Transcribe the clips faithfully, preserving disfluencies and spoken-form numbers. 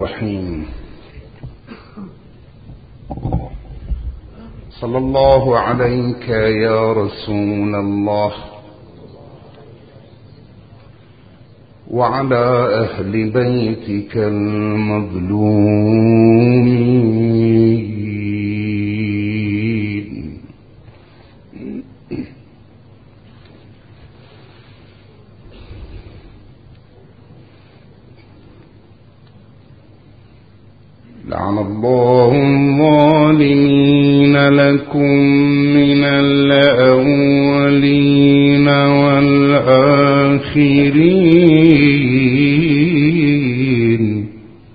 الرحيم. صلى الله عليك يا رسول الله وعلى أهل بيتك المظلومين. لعن الله الظالمين لكم من الأولين والآخرين.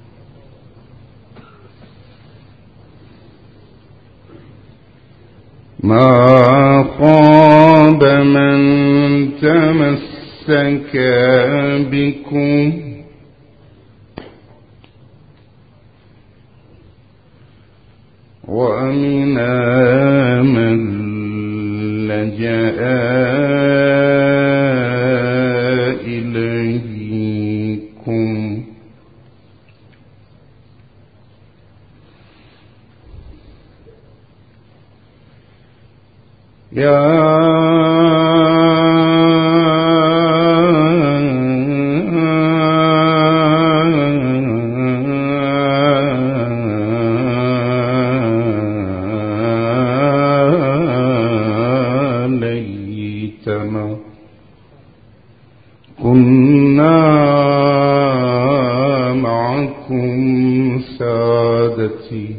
ما خاب من تمسك بكم وأمنا من لجأ إليكم. يا كنا معكم سادتي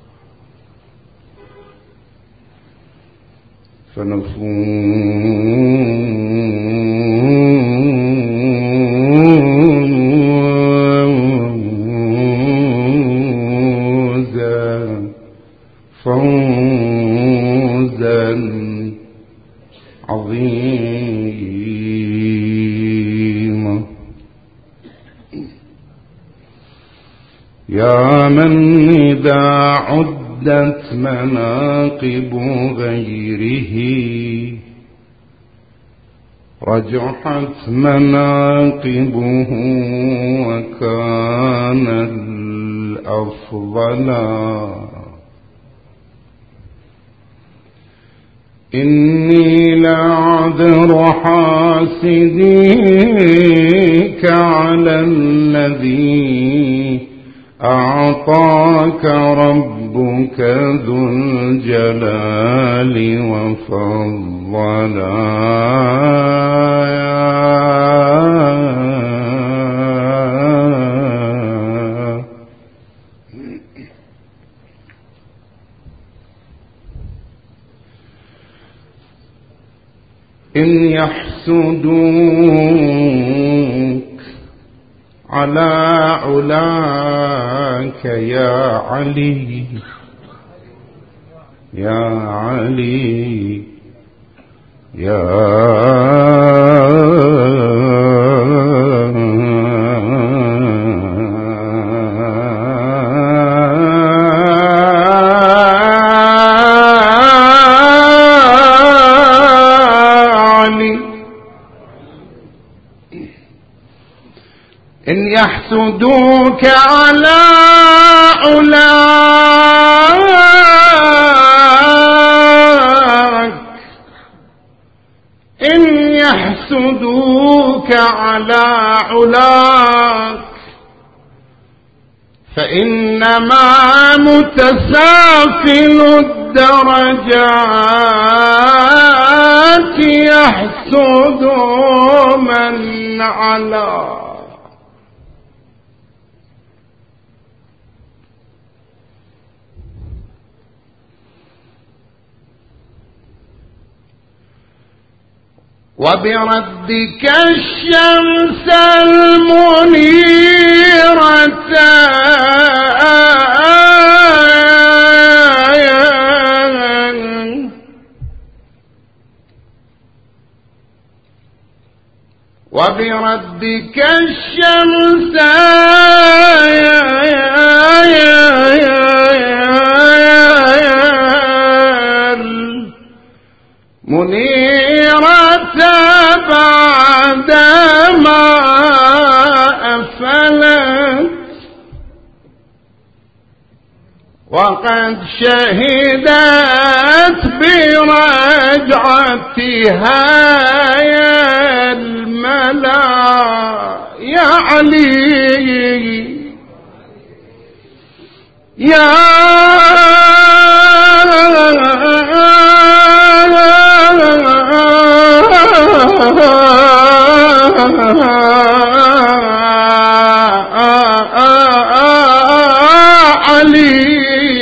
فنفوز فوزا عظيما. يا من إذا عدت مناقب غيره رجحت مناقبه وكان الأفضل. إني لأعذر حاسديك على الذي أعطاك ربك ذو الجلال وفضلا. إن يحسدوك على علاك يا علي يا علي يا إن يحسدوك على علاك إن يحسدوك على علاك فإنما متسافل الدرجات يحسد من علاك. وبردك الشمس المنيرة وبردك الشمس منيرة بعدما أفلت وقد شهدت برجعتها يا الملا يا علي يا علي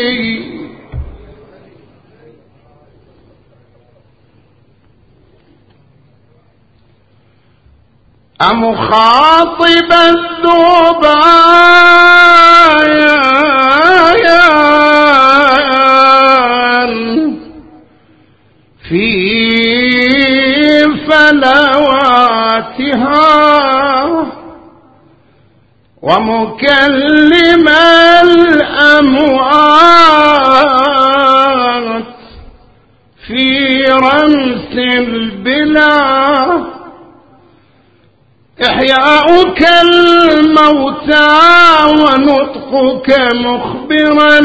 أمخاطب الذبايان في فلواتها ومكلم الأموات في رمس البلاد إحياؤك الموتى ونطقك مخبرا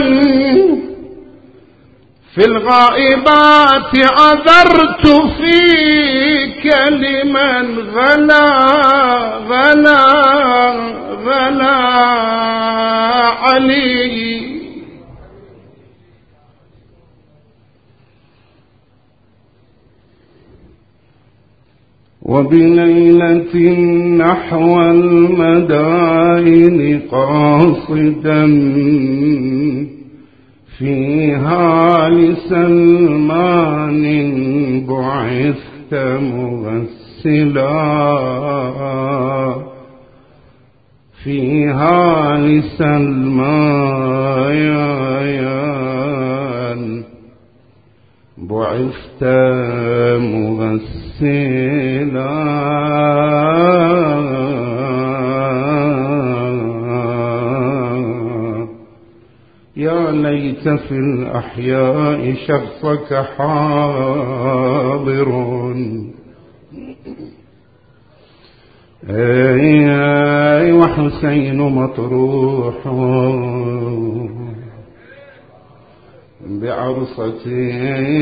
في الغائبات عذرت فيك لمن غلا غلا غلا علي وبليلة نحو المدائن قاصدا فيها لسلمان بعثت مغسلا فيها لسلمان بعثت مغسلا يا ليت في الأحياء شخصك حاضر أي أي وحسين مطروح بعرصتي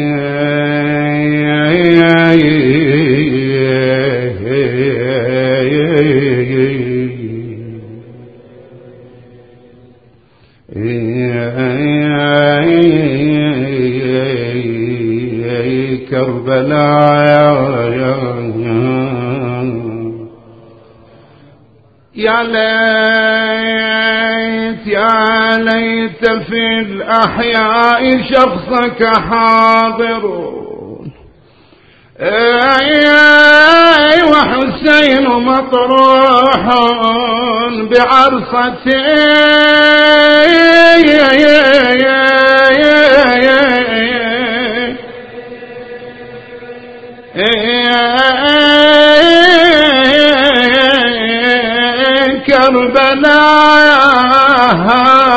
كربلاء يا ليت يا ليت في الأحياء شخصك حاضر أي وحسين مطروح بعرصتي كربلاء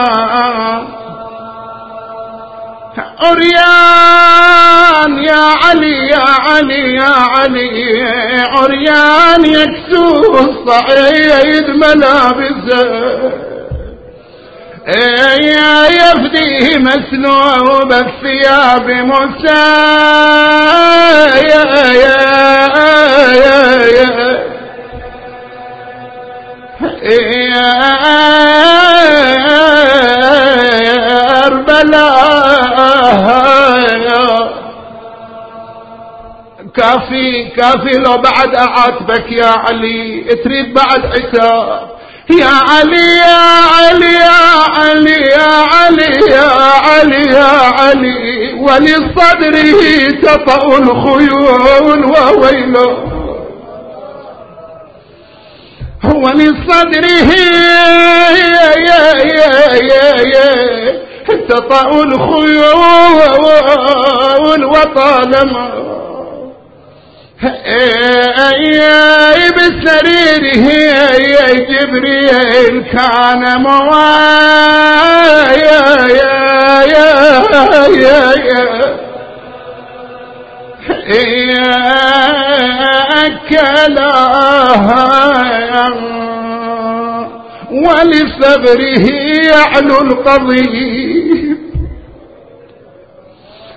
عريان يا علي يا علي يا علي عريان يكسو الصعيد ملابسه يفديه مسلوب الثياب موسى يا يا يا يا أربلاء كافي كافي لو بعد أعاتبك يا علي تريد بعد عتاب يا علي يا علي يا علي يا علي يا علي يا علي ولصدره تطأ الخيول وويله ولصدره تطأ الخيول وطالما بسريره يا جبريل كان موايا يا يا يا يا أكلها ولصبره يعلو القضيب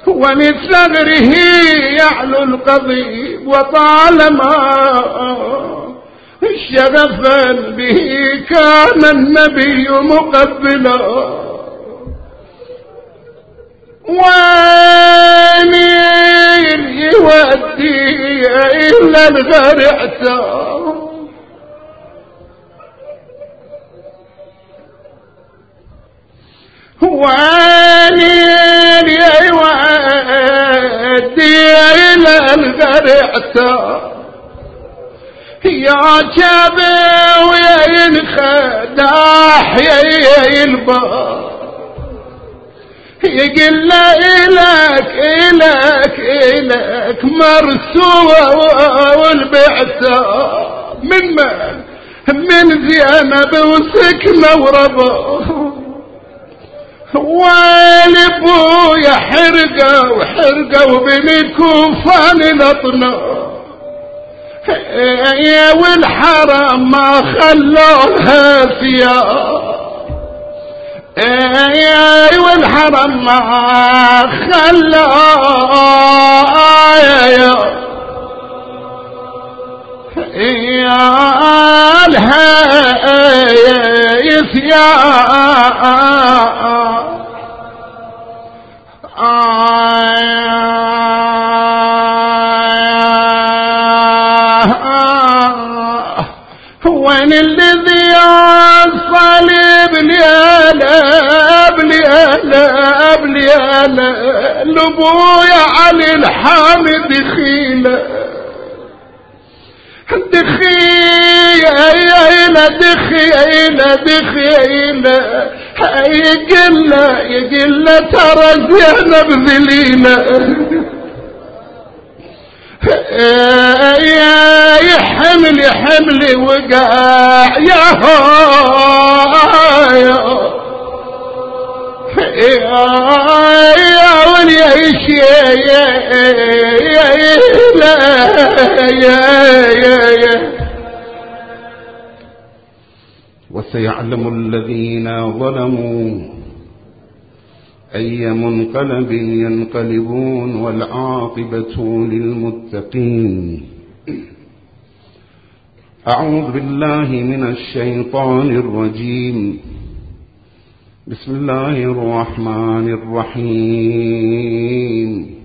ولثغره يعلو القضيب وطالما شغفا به كان النبي مقبلا وين يودي إلا الغرعته وين يودي إلى الغرعته يا جابر ويا الخداح يا البار يقول إلك إلك إلك مرسوة والبعثة من من من زينب وسكنة وربا والبويا حرقة وحرقة وبني كوفان لطنا والحرم ما خلوها فيها والحرم ما خلوها وين الذي الصليب ليالب ليالب ليالب لبويا علي الحامد دخيله دخيله دخيله دخيله يقل يقل ترى زينب ذليله يا يحمل يحمل وقع يا يا يا وليش يا يا يا يا وسيعلم الذين ظلموا أي منقلب ينقلبون والعاقبة للمتقين. أعوذ بالله من الشيطان الرجيم. بسم الله الرحمن الرحيم.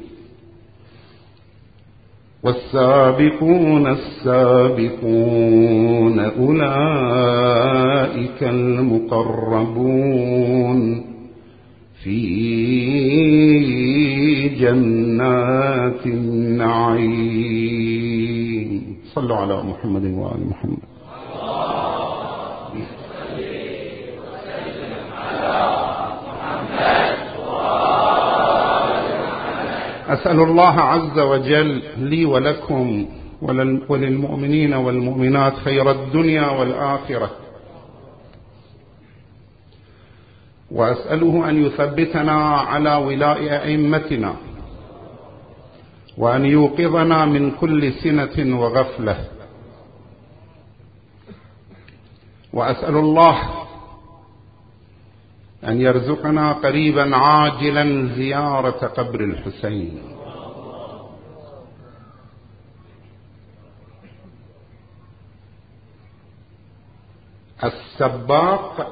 والسابقون السابقون أولئك المقربون في جنات النعيم. صلوا على محمد وآل محمد. أسأل الله عز وجل لي ولكم وللمؤمنين والمؤمنات خير الدنيا والآخرة، وأسأله أن يثبتنا على ولاء أئمتنا، وأن يوقظنا من كل سنة وغفلة، وأسأل الله أن يرزقنا قريبا عاجلا زيارة قبر الحسين. السباق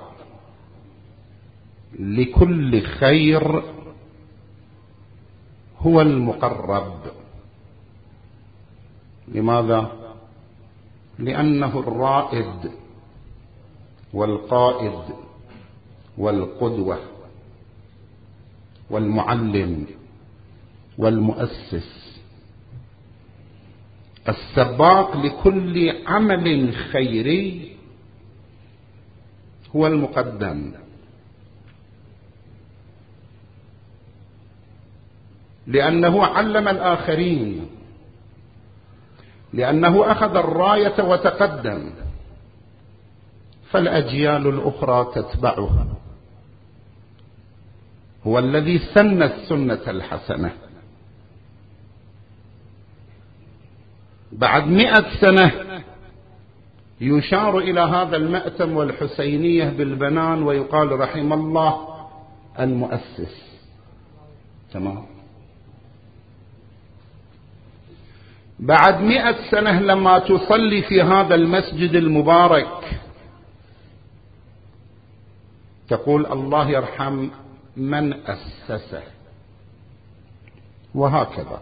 لكل خير هو المقرب. لماذا؟ لأنه الرائد والقائد والقدوة والمعلم والمؤسس. السباق لكل عمل خيري هو المقدم، لأنه علم الآخرين، لأنه أخذ الراية وتقدم، فالأجيال الأخرى تتبعه. هو الذي سن السنة الحسنة. بعد مئة سنة يشار إلى هذا المأتم والحسينية بالبنان ويقال رحم الله المؤسس. تمام. بعد مئة سنة لما تصلي في هذا المسجد المبارك تقول الله يرحم من أسسه. وهكذا.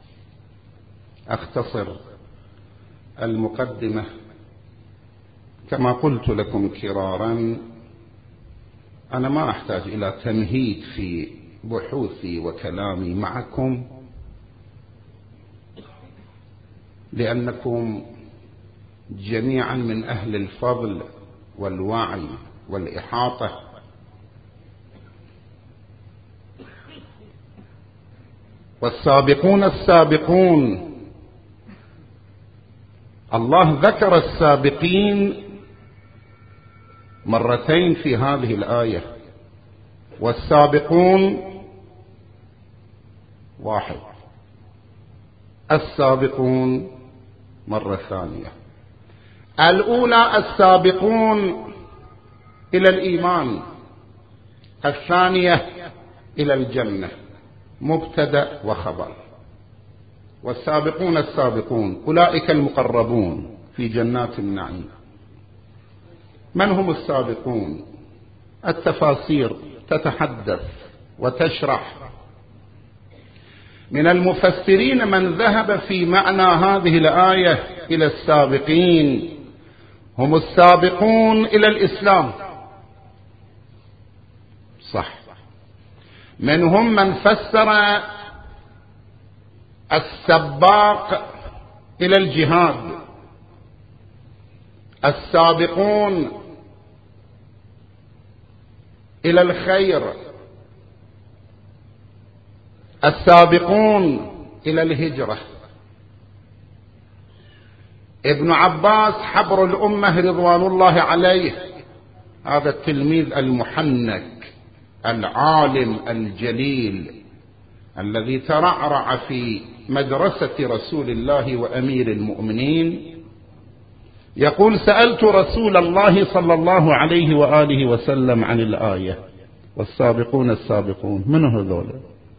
أختصر المقدمة. كما قلت لكم كرارا، أنا ما أحتاج إلى تمهيد في بحوثي وكلامي معكم، لأنكم جميعا من أهل الفضل والوعي والإحاطة. والسابقون السابقون، الله ذكر السابقين مرتين في هذه الآية، والسابقون واحد، السابقون مرة ثانية. الأولى السابقون إلى الإيمان، الثانية إلى الجنة، مبتدأ وخبر. والسابقون السابقون أولئك المقربون في جنات النعيم. من هم السابقون؟ التفاسير تتحدث وتشرح. من المفسرين من ذهب في معنى هذه الآية إلى السابقين هم السابقون إلى الإسلام، صح. منهم من فسر السباق إلى الجهاد، السابقون إلى الخير، السابقون إلى الهجرة. ابن عباس حبر الأمة رضوان الله عليه، هذا التلميذ المحنك العالم الجليل الذي ترعرع في مدرسة رسول الله وأمير المؤمنين، يقول: سألت رسول الله صلى الله عليه وآله وسلم عن الآية والسابقون السابقون، من هذول؟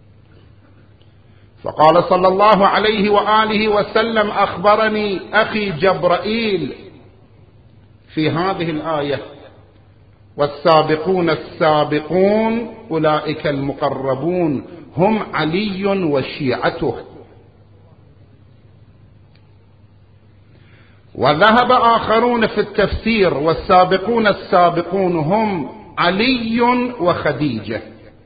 فقال صلى الله عليه وآله وسلم: أخبرني أخي جبرائيل في هذه الآية: والسابقون السابقون أولئك المقربون هم علي وشيعته. وذهب آخرون في التفسير: والسابقون السابقون هم علي وخديجة،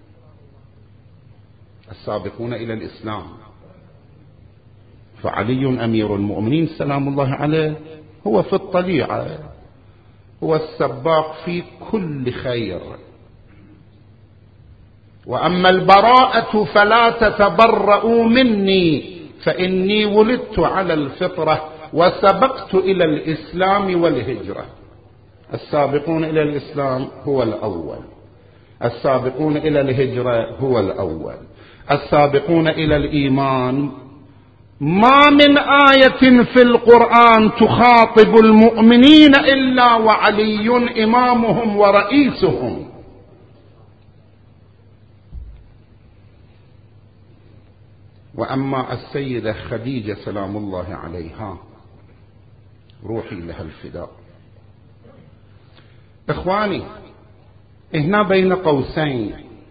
السابقون إلى الإسلام. فعلي أمير المؤمنين سلام الله عليه هو في الطليعة، هو السباق في كل خير. وأما البراءة فلا تتبرؤوا مني فإني ولدت على الفطرة وسبقت إلى الإسلام والهجرة. السابقون إلى الإسلام هو الأول، السابقون إلى الهجرة هو الأول، السابقون إلى الإيمان. ما من آية في القرآن تخاطب المؤمنين إلا وعلي إمامهم ورئيسهم. وأما السيدة خديجة سلام الله عليها روحي لها الفداء. إخواني، هنا بين قوسين،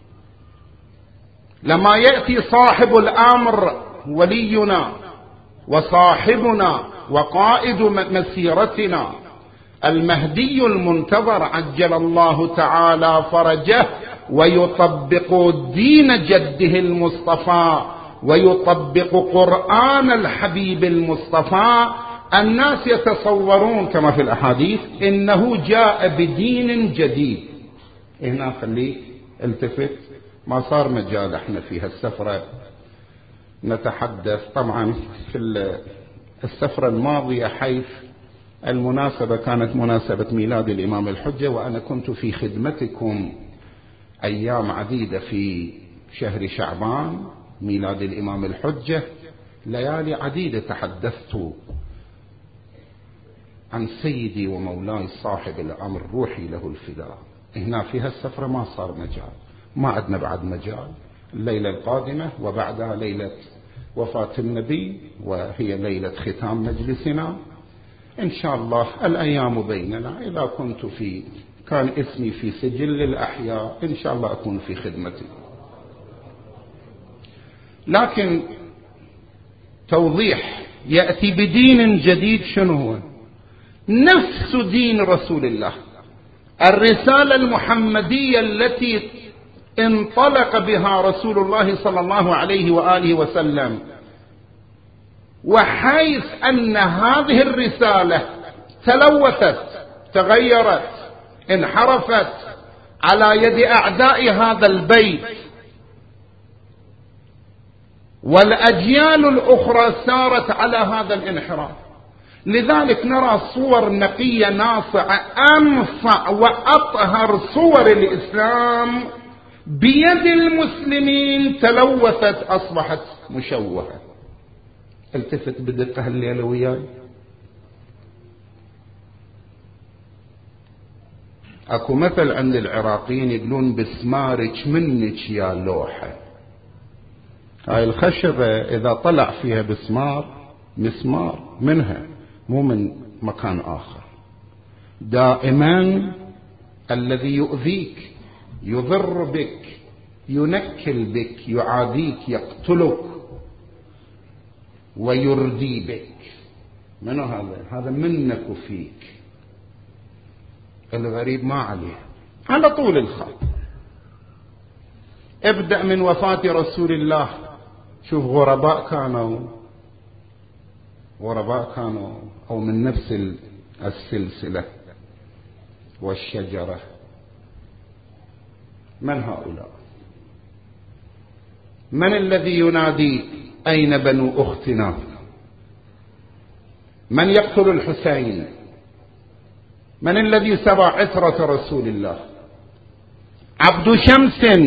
لما يأتي صاحب الأمر ولينا وصاحبنا وقائد مسيرتنا المهدي المنتظر عجل الله تعالى فرجه، ويطبق دين جده المصطفى ويطبق قرآن الحبيب المصطفى، الناس يتصورون كما في الأحاديث إنه جاء بدين جديد. هنا خليه التفت، ما صار مجال احنا في هالسفرة نتحدث. طبعا في السفرة الماضية حيث المناسبة كانت مناسبة ميلاد الإمام الحجة، وأنا كنت في خدمتكم أيام عديدة في شهر شعبان ميلاد الإمام الحجة، ليالي عديدة تحدثت عن سيدي ومولاي صاحب الأمر روحي له الفداء. هنا في هالسفرة ما صار مجال، ما عندنا بعد مجال. الليلة القادمة وبعدها ليلة وفاة النبي وهي ليلة ختام مجلسنا. إن شاء الله الأيام بيننا، إذا كنت في كان اسمي في سجل الأحياء إن شاء الله أكون في خدمتي. لكن توضيح يأتي بدين جديد، شنو هو؟ نفس دين رسول الله، الرسالة المحمدية التي انطلق بها رسول الله صلى الله عليه وآله وسلم. وحيث أن هذه الرسالة تلوثت، تغيرت، انحرفت على يد أعداء هذا البيت، والأجيال الأخرى سارت على هذا الانحراف، لذلك نرى صور نقية ناصعة أنصع وأطهر صور الإسلام بيد المسلمين تلوثت، أصبحت مشوهة. التفت بدقة الليلة وياي، اكو مثل عند العراقيين يقولون بسمارك منك يا لوحة. هاي الخشبة اذا طلع فيها بسمار، مسمار منها مو من مكان اخر. دائما الذي يؤذيك، يضر بك، ينكل بك، يعاديك، يقتلك ويردي بك، من هذا؟ هذا منك وفيك. الغريب ما عليه، على طول الخط. ابدأ من وفاة رسول الله، شوف غرباء كانوا، غرباء كانوا أو من نفس السلسلة والشجرة. من هؤلاء؟ من الذي ينادي أين بنو أختنا؟ من يقتل الحسين؟ من الذي سبى عترة رسول الله؟ عبد شمس،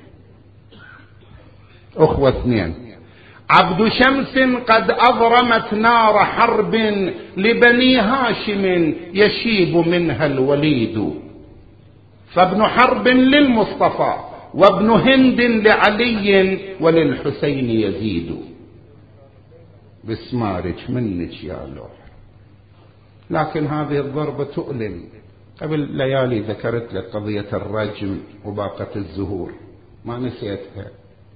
أخوة اثنين، عبد شمس قد أضرمت نار حرب لبني هاشم يشيب منها الوليد، فابن حرب للمصطفى وابن هند لعلي وللحسين يزيد. بسمارك منك يا لوح. لكن هذه الضربة تؤلم. قبل ليالي ذكرت لك قضية الرجم وباقة الزهور، ما نسيتها.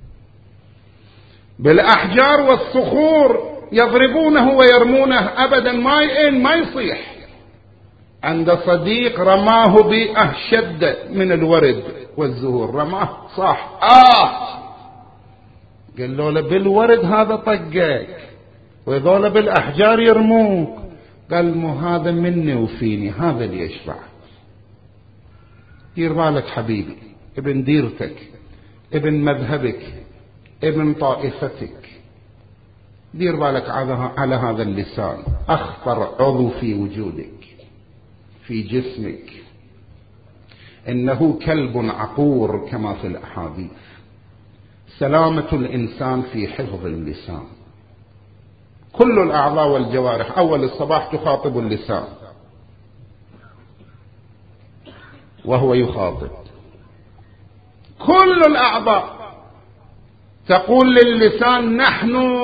بالأحجار والصخور يضربونه ويرمونه، أبدا ما يئن، ما يصيح. عند صديق رماه بأشد من الورد والزهور، رماه صاح آه، قال له بالورد هذا طقك، ويظل بالأحجار يرموك. قال مو هذا مني وفيني، هذا اللي يشفع. دير بالك حبيبي، ابن ديرتك، ابن مذهبك، ابن طائفتك، دير بالك على هذا اللسان، أخطر عضو في وجودك، في جسمك، إنه كلب عقور كما في الأحاديث. سلامة الإنسان في حفظ اللسان. كل الأعضاء والجوارح أول الصباح تخاطب اللسان وهو يخاطب. كل الأعضاء تقول للسان نحن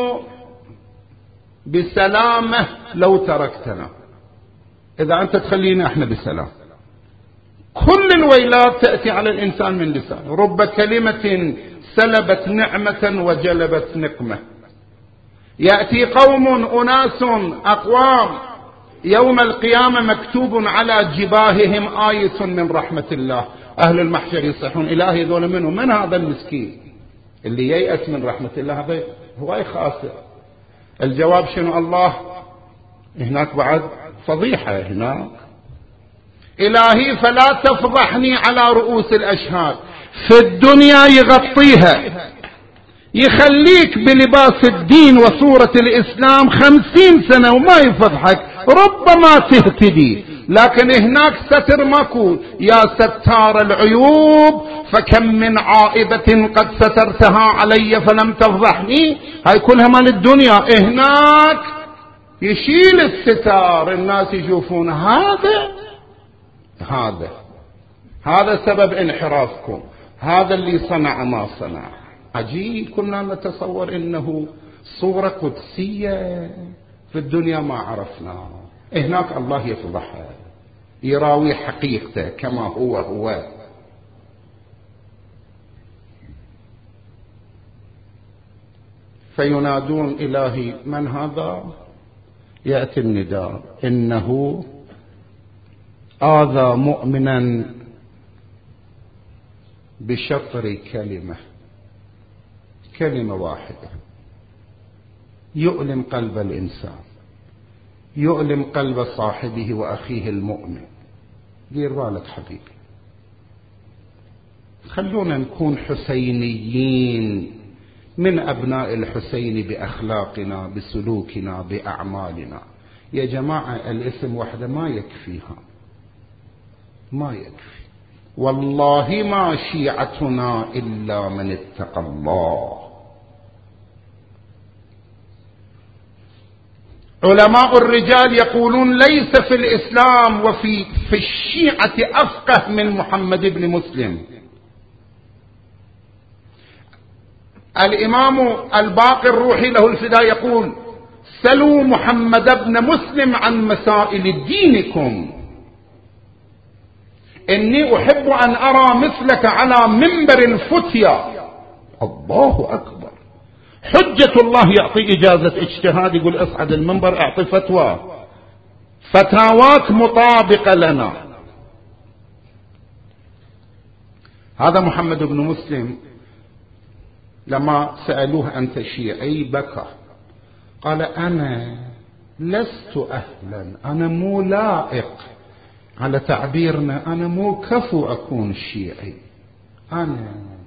بسلامة لو تركتنا، إذا أنت تخلينا احنا بسلام. كل الويلات تأتي على الإنسان من لسان. رب كلمة سلبت نعمة وجلبت نقمة. يأتي قوم أناس أقوام يوم القيامة مكتوب على جباههم آية من رحمة الله، أهل المحشر يصيحون إلهي ذول منه، من هذا المسكين اللي ييأس من رحمة الله؟ هذا هو خاسر. الجواب شنو؟ الله هناك بعد فضيحة هناك. إلهي فلا تفضحني على رؤوس الأشهاد. في الدنيا يغطيها، يخليك بلباس الدين وصورة الإسلام خمسين سنة وما يفضحك، ربما تهتدي. لكن هناك ستر ماكو. يا ستار العيوب فكم من عائبة قد سترتها علي فلم تفضحني. هاي كلها مال الدنيا. هناك يشيل الستار، الناس يشوفون هذا هذا هذا سبب انحرافكم، هذا اللي صنع ما صنع. عجيب، كنا نتصور انه صورة قدسية في الدنيا ما عرفنا، هناك الله يفضحها يراوي حقيقته كما هو هو. فينادون إلهي من هذا؟ يأتي النداء إنه آذى مؤمنا بشطر كلمة، كلمة واحدة يؤلم قلب الإنسان، يؤلم قلب صاحبه وأخيه المؤمن. دير بالك حبيبي، خلونا نكون حسينيين من أبناء الحسين بأخلاقنا بسلوكنا بأعمالنا. يا جماعة الاسم وحده ما يكفيها، ما يكفي. والله ما شيعتنا إلا من اتقى الله. علماء الرجال يقولون ليس في الإسلام وفي في الشيعة أفقه من محمد بن مسلم. الإمام الباقر الروحي له الفداء يقول سلوا محمد بن مسلم عن مسائل دينكم، إني أحب أن أرى مثلك على منبر الفتيا. الله أكبر، حجة الله يعطي إجازة اجتهاد، يقول اصعد المنبر اعطي فتوى، فتاواك مطابقة لنا. هذا محمد بن مسلم لما سألوه أنت شيعي بكى، قال أنا لست أهلا، أنا مو لائق، على تعبيرنا أنا مو كفو أكون شيعي. أنا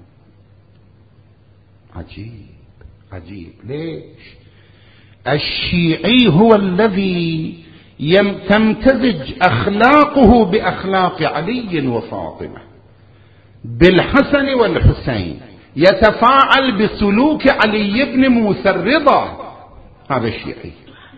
عجيب عجيب. ليش؟ الشيعي هو الذي تمتزج أخلاقه بأخلاق علي وفاطمة، بالحسن والحسين، يتفاعل بسلوك علي بن موسى الرضا. هذا الشيعي.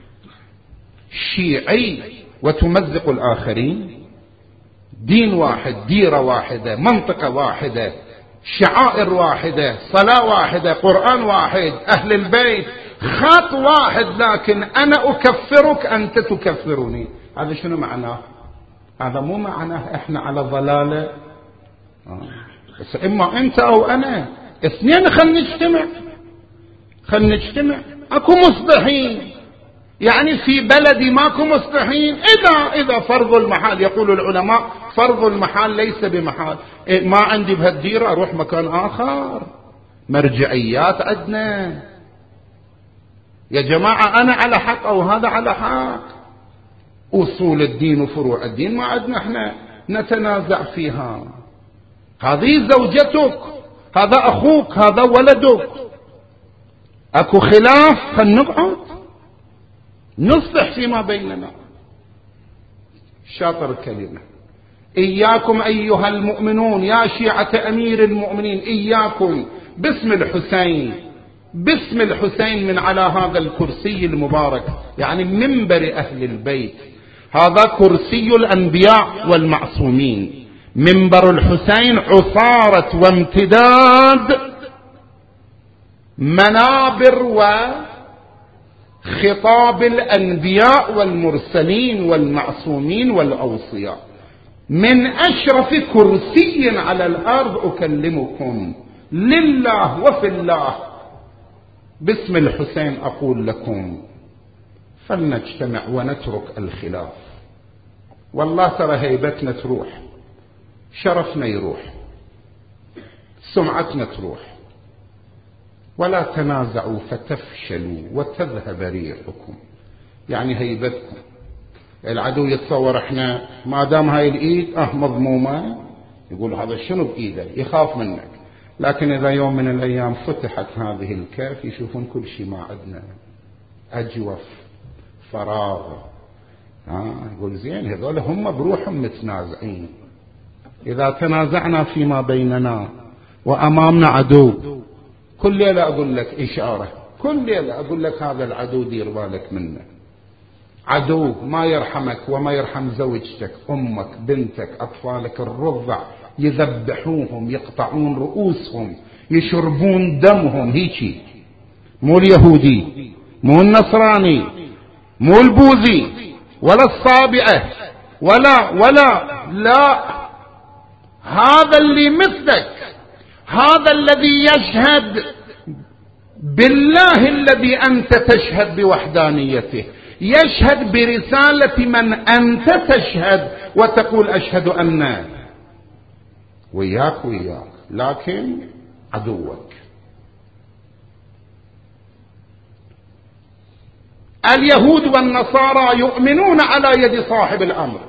شيعي وتمزق الآخرين، دين واحد، ديرة واحدة، منطقة واحدة، شعائر واحدة، صلاة واحدة، قرآن واحد، أهل البيت، خط واحد، لكن أنا أكفرك أنت تكفرني. هذا شنو معناه؟ هذا مو معناه إحنا على ضلالة، آه. بس إما أنت أو أنا، اثنين خل نجتمع، خل نجتمع. أكو مصلحين، يعني في بلدي ماكو مصلحين. إذا إذا فرض المحال، يقول العلماء فرض المحال ليس بمحال. ما عندي بهالديرة أروح مكان آخر، مرجعيات عندنا يا جماعة. أنا على حق أو هذا على حق. أصول الدين وفروع الدين ما عندنا احنا نتنازع فيها. هذه زوجتك، هذا أخوك، هذا ولدك، أكو خلاف خل نقعد نصلح فيما بيننا. شاطر الكلمة. إياكم أيها المؤمنون يا شيعة أمير المؤمنين، إياكم باسم الحسين، باسم الحسين من على هذا الكرسي المبارك، يعني منبر أهل البيت. هذا كرسي الأنبياء والمعصومين، منبر الحسين عصارة وامتداد منابر وخطاب الأنبياء والمرسلين والمعصومين والأوصياء. من أشرف كرسي على الأرض أكلمكم لله وفي الله، باسم الحسين أقول لكم فلنجتمع ونترك الخلاف. والله ترى هيبتنا تروح، شرفنا يروح، سمعتنا تروح. ولا تنازعوا فتفشلوا وتذهب ريحكم، يعني هيبتكم. العدو يتصور احنا ما دام هاي الايد اه مضمومة، يقول هذا شنو بايده، يخاف منك. لكن اذا يوم من الايام فتحت هذه الكاف يشوفون كل شيء ما عندنا، اجوف، فراغ. ها يقول زين هذول هم بروحهم متنازعين. اذا تنازعنا فيما بيننا وامامنا عدو، كل ليلة اقول لك اشارة، كل ليلة اقول لك هذا العدو دير بالك منه. عدو ما يرحمك وما يرحم زوجتك، امك، بنتك، اطفالك الرضع، يذبحوهم، يقطعون رؤوسهم، يشربون دمهم، هيجي مو اليهودي، مو النصراني، مو البوذي، ولا الصابئة، ولا ولا لا، هذا اللي مثلك، هذا الذي يشهد بالله الذي أنت تشهد بوحدانيته، يشهد برسالة من أنت تشهد وتقول أشهد أن وياك وياك، لكن عدوك. اليهود والنصارى يؤمنون على يد صاحب الأمر،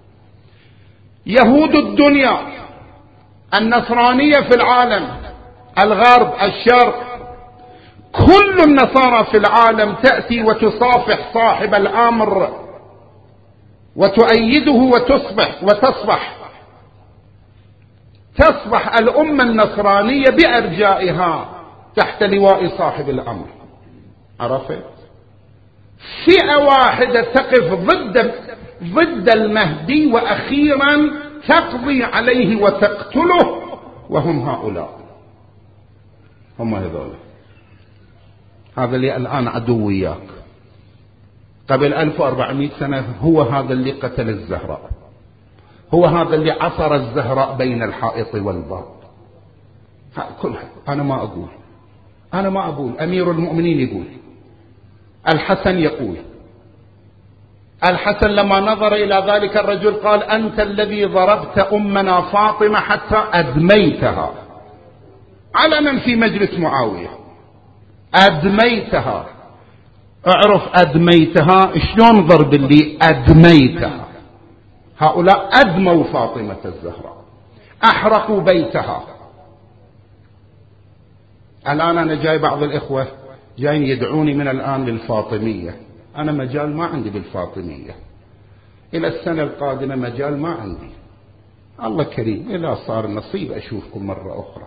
يهود الدنيا، النصرانية في العالم، الغرب، الشرق، كل النصارى في العالم تأتي وتصافح صاحب الأمر وتؤيده وتصبح وتصبح تصبح الأمة النصرانية بأرجائها تحت لواء صاحب الأمر. عرفت؟ فئة واحدة تقف ضد ضد المهدي وأخيرا تقضي عليه وتقتله، وهم هؤلاء، هم هذول. هذا اللي الآن عدو وياك. قبل ألف وأربعمائة سنة هو هذا اللي قتل الزهراء، هو هذا اللي عصر الزهراء بين الحائط والباب. كل أنا ما أقول أنا ما أقول أمير المؤمنين يقول، الحسن يقول، الحسن لما نظر إلى ذلك الرجل قال: أنت الذي ضربت أمنا فاطمة حتى أدميتها، علنا في مجلس معاوية، أدميتها. اعرف أدميتها شلون ضرب اللي أدميتها. هؤلاء أدموا فاطمة الزهراء، أحرقوا بيتها. الآن أنا جاي بعض الإخوة جايين يدعوني من الآن للفاطمية، أنا مجال ما عندي بالفاطمية، إلى السنة القادمة مجال ما عندي، الله كريم إذا صار نصيب أشوفكم مرة أخرى.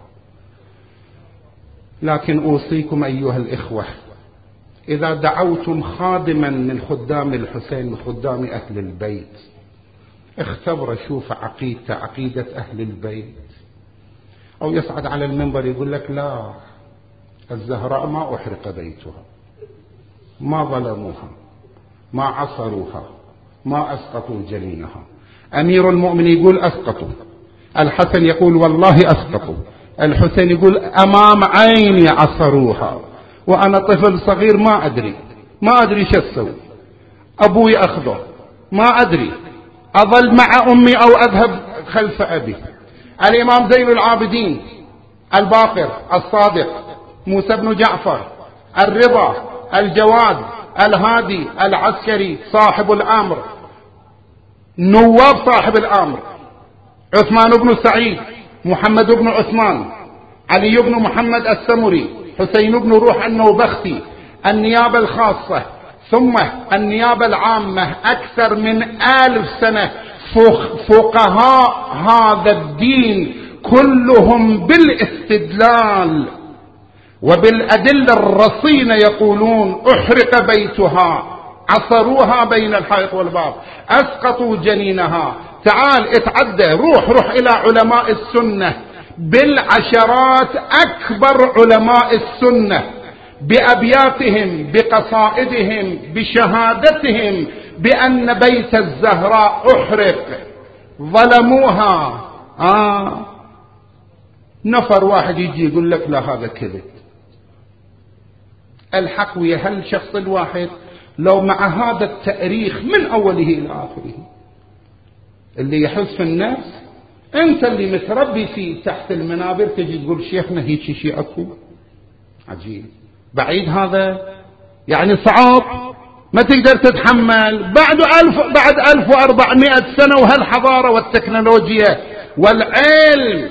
لكن أوصيكم أيها الإخوة، إذا دعوتم خادما من خدام الحسين، من خدام أهل البيت، اختبر شوف عقيدة عقيدة أهل البيت، أو يصعد على المنبر يقول لك: لا، الزهراء ما أحرق بيتها، ما ظلموها، ما عصروها، ما أسقطوا جنينها. أمير المؤمنين يقول أسقطوا، الحسن يقول والله أسقطوا، الحسين يقول أمام عيني عصروها، وأنا طفل صغير ما أدري ما أدري شو أسوي، أبوي أخذه ما أدري، أظل مع أمي أو أذهب خلف أبي. الإمام زين العابدين، الباقر، الصادق، موسى بن جعفر، الرضا، الجواد، الهادي، العسكري، صاحب الأمر، نواب صاحب الأمر، عثمان بن سعيد، محمد بن عثمان، علي بن محمد السمري، حسين بن روح النوبختي، النيابة الخاصة، ثم النيابة العامة، أكثر من ألف سنة فقهاء هذا الدين كلهم بالاستدلال وبالأدلة الرصينة يقولون أحرق بيتها، عصروها بين الحائط والباب، أسقطوا جنينها. تعال اتعدى، روح روح إلى علماء السنة بالعشرات، أكبر علماء السنة بأبياتهم، بقصائدهم، بشهادتهم بأن بيت الزهراء أحرق، ظلموها. آه نفر واحد يجي يقول لك لا هذا كذب. الحق ويا هالشخص الواحد لو مع هذا التاريخ من أوله إلى آخره اللي يحس في النفس، أنت اللي متربي فيه تحت المنابر تجي تقول شيخنا هيك شيء أكو، عجيب بعيد هذا، يعني صعب ما تقدر تتحمل. بعد ألف بعد ألف وأربعمائة سنة وهالحضارة والتكنولوجيا والعلم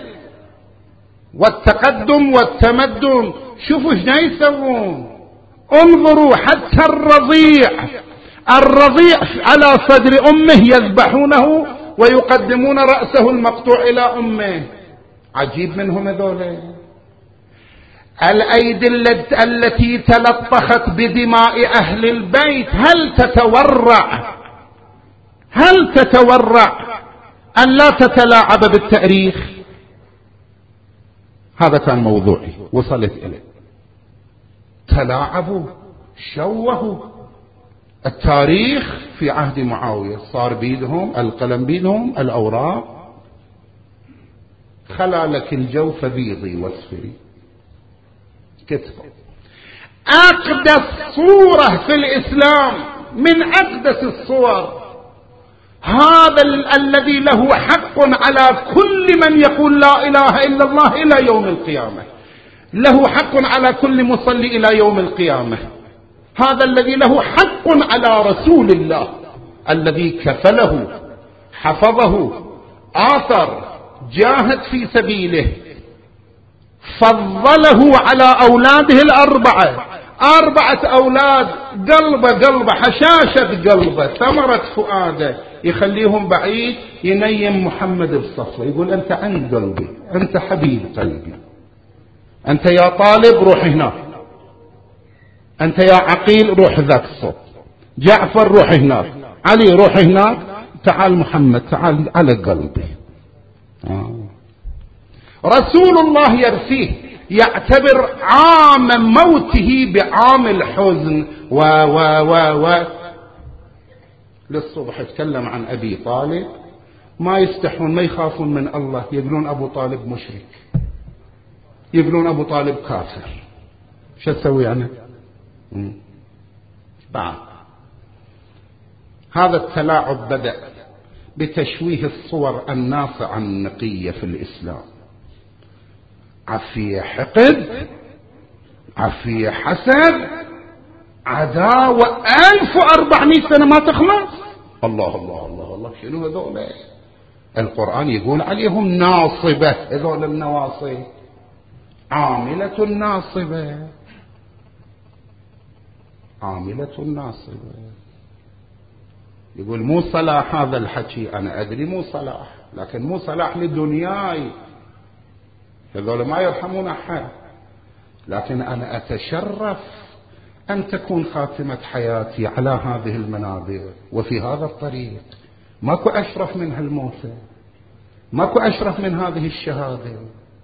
والتقدم والتمدن، شوفوا ايش يسوون. انظروا حتى الرضيع الرضيع على صدر أمه يذبحونه ويقدمون رأسه المقطوع إلى أمه. عجيب منهم هذول. الأيدي التي تلطخت بدماء أهل البيت هل تتورع هل تتورع أن لا تتلاعب بالتاريخ؟ هذا كان موضوعي وصلت إليه. تلاعبوا، شوهوا التاريخ. في عهد معاوية صار بيدهم القلم، بيدهم الأوراق، خلا لك الجوف بيضي واصفري، كتبوا. أقدس صورة في الإسلام من أقدس الصور، هذا ال- الذي له حق على كل من يقول لا إله إلا الله إلى يوم القيامة، له حق على كل مصلي إلى يوم القيامة. هذا الذي له حق على رسول الله الذي كفله، حفظه، آثر، جاهد في سبيله، فضله على أولاده الأربعة، أربعة أولاد، قلبه قلبه حشاشة قلبه، ثمرة فؤاده، يخليهم بعيد، ينيم محمد بصفه، يقول أنت عند قلبي، أنت حبيب قلبي، أنت يا طالب روح هناك، أنت يا عقيل روح ذاك الصوت، جعفر روح هناك، علي روح هناك، تعال محمد تعال على قلبي. آه. رسول الله يرثيه، يعتبر عام موته بعام الحزن و و و و للصبح يتكلم عن أبي طالب، ما يستحون، ما يخافون من الله، يقولون أبو طالب مشرك، يقولون أبو طالب كافر. شو أسوي أنا؟ بعد هذا التلاعب بدأ بتشويه الصور الناصعة النقية في الإسلام، عفية حقد، عفية حسد، عداوة ألف وأربعمائة سنة ما تخلص. الله الله الله الله، شنو هذول؟ القرآن يقول عليهم ناصبة، هذول النواصب عاملة ناصبة، عاملة ناصبة. يقول مو صلاح هذا الحكي، أنا أدري مو صلاح، لكن مو صلاح لدنياي، هذول ما يرحمون أحد، لكن أنا أتشرف أن تكون خاتمة حياتي على هذه المنابر وفي هذا الطريق. ماكو أشرف من هالموت، ماكو أشرف من هذه الشهادة.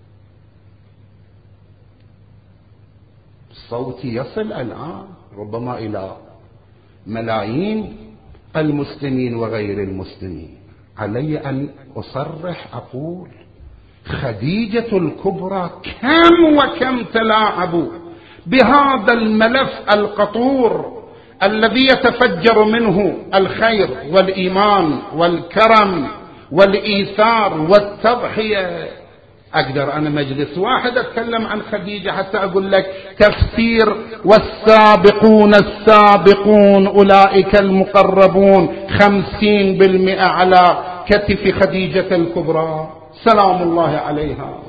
صوتي يصل الآن ربما إلى ملايين المسلمين وغير المسلمين. علي أن أصرح أقول خديجة الكبرى كم وكم تلاعبوا بهذا الملف القطور الذي يتفجر منه الخير والإيمان والكرم والإيثار والتضحية. أقدر أنا مجلس واحد أتكلم عن خديجة حتى أقول لك تفسير والسابقون السابقون أولئك المقربون، خمسين بالمئة على كتف خديجة الكبرى سلام الله عليها.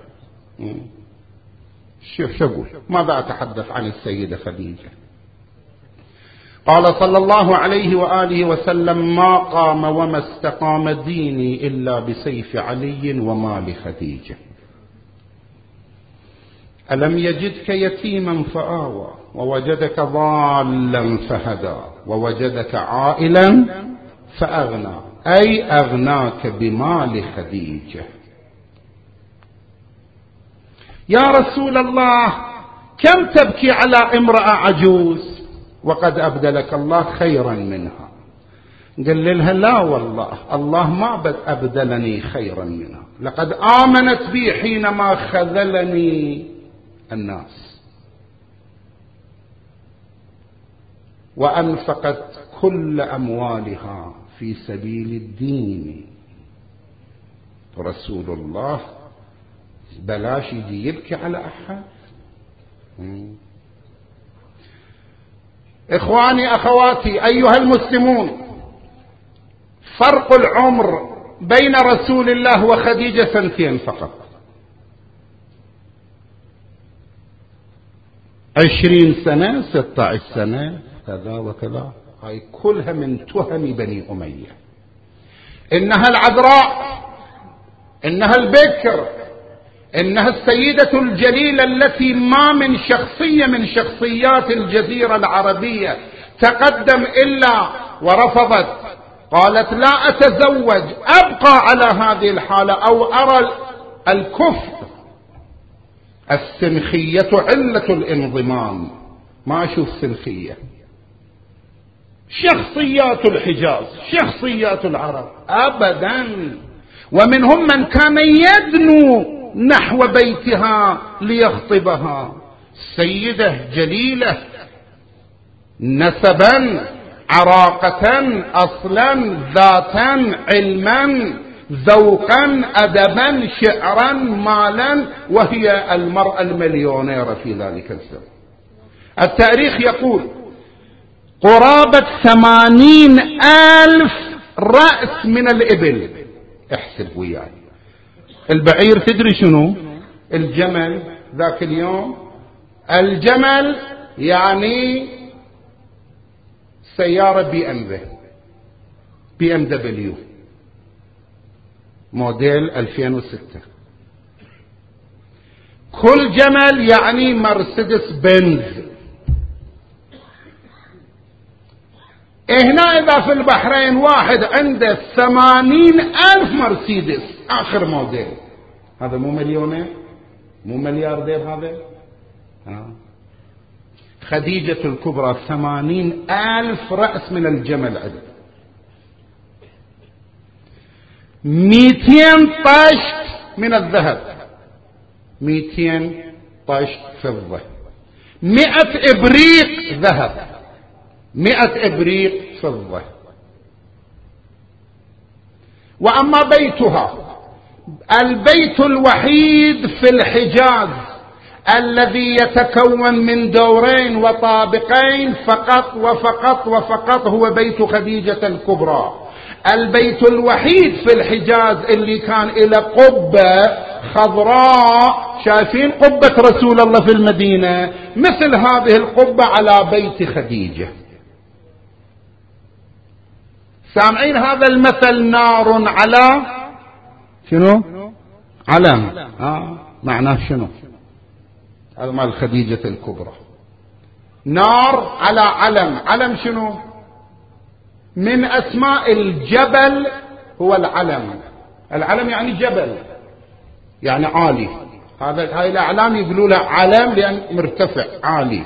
شوف شو أقول، ماذا أتحدث عن السيدة خديجة؟ قال صلى الله عليه وآله وسلم ما قام وما استقام ديني إلا بسيف علي ومال خديجة. ألم يجدك يتيما فآوى ووجدك ضالا فهدى ووجدك عائلا فأغنى، أي أغناك بمال خديجة. يا رسول الله كم تبكي على امرأة عجوز وقد أبدلك الله خيرا منها؟ قال لها لا والله، الله ما أبدلني خيرا منها، لقد آمنت بي حينما خذلني الناس وأنفقت كل أموالها في سبيل الدين. رسول الله بلاش يجي يبكي على أحد. إخواني أخواتي أيها المسلمون، فرق العمر بين رسول الله وخديجة سنتين فقط، عشرين سنة، ستة عشر سنة، كذا وكذا. هاي كلها من تهم بني أمية. إنها العذراء، إنها البكر، إنها السيدة الجليلة التي ما من شخصية من شخصيات الجزيرة العربية تقدم إلا ورفضت، قالت لا أتزوج، أبقى على هذه الحالة أو أرى الكفر. السنخية علة الانضمام، ما أشوف سلخية. شخصيات الحجاز، شخصيات العرب أبدا. ومنهم من كان يدنو نحو بيتها ليخطبها، سيدة جليلة نسبا، عراقة، أصلا، ذاتا، علما، ذوقا، أدبا، شعرا، مالا، وهي المرأة المليونيرة في ذلك الزمن. التاريخ يقول قرابة ثمانين ألف رأس من الإبل. احسب وياي، البعير تدري شنو؟ الجمل ذاك اليوم، الجمل يعني سيارة بي ام بي بي ام دبليو موديل ألفين وستة. كل جمل يعني مرسيدس بنز. هنا إذا في البحرين واحد عنده ثمانين ألف مرسيدس آخر موديل، هذا مو مليونير؟ مو ملياردير هذا؟ ها. خديجة الكبرى ثمانين ألف رأس من الجمل عنده، مئتين طشت من الذهب، مئتين طشت فضة، مئة إبريق ذهب، مئة إبريق فضة. وأما بيتها، البيت الوحيد في الحجاز الذي يتكون من دورين وطابقين فقط وفقط وفقط هو بيت خديجة الكبرى. البيت الوحيد في الحجاز اللي كان إلى قبة خضراء، شايفين قبة رسول الله في المدينة، مثل هذه القبة على بيت خديجة. سامعين هذا المثل؟ نار على شنو؟ علم. آه معناه شنو؟ هذا مال خديجة الكبرى. نار على علم. علم شنو؟ من أسماء الجبل هو العلم. العلم يعني جبل، يعني عالي. هذا هاي الأعلام يقولوا له علم لأن مرتفع عالي.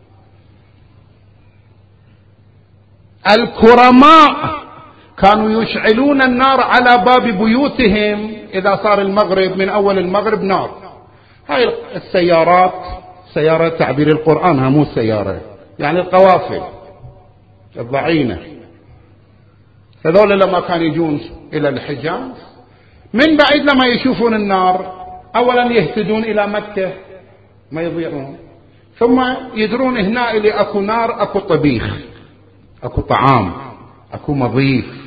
الكرماء كانوا يشعلون النار على باب بيوتهم إذا صار المغرب، من أول المغرب نار. هاي السيارات، سيارة تعبير القرآن، ها مو سيارة، يعني القوافل الضعينة، هذول لما كانوا يجون إلى الحجاز من بعيد لما يشوفون النار أولا يهتدون إلى مكة ما يضيعون، ثم يدرون هنا اللي أكو نار، أكو طبيخ، أكو طعام، أكو مضيف،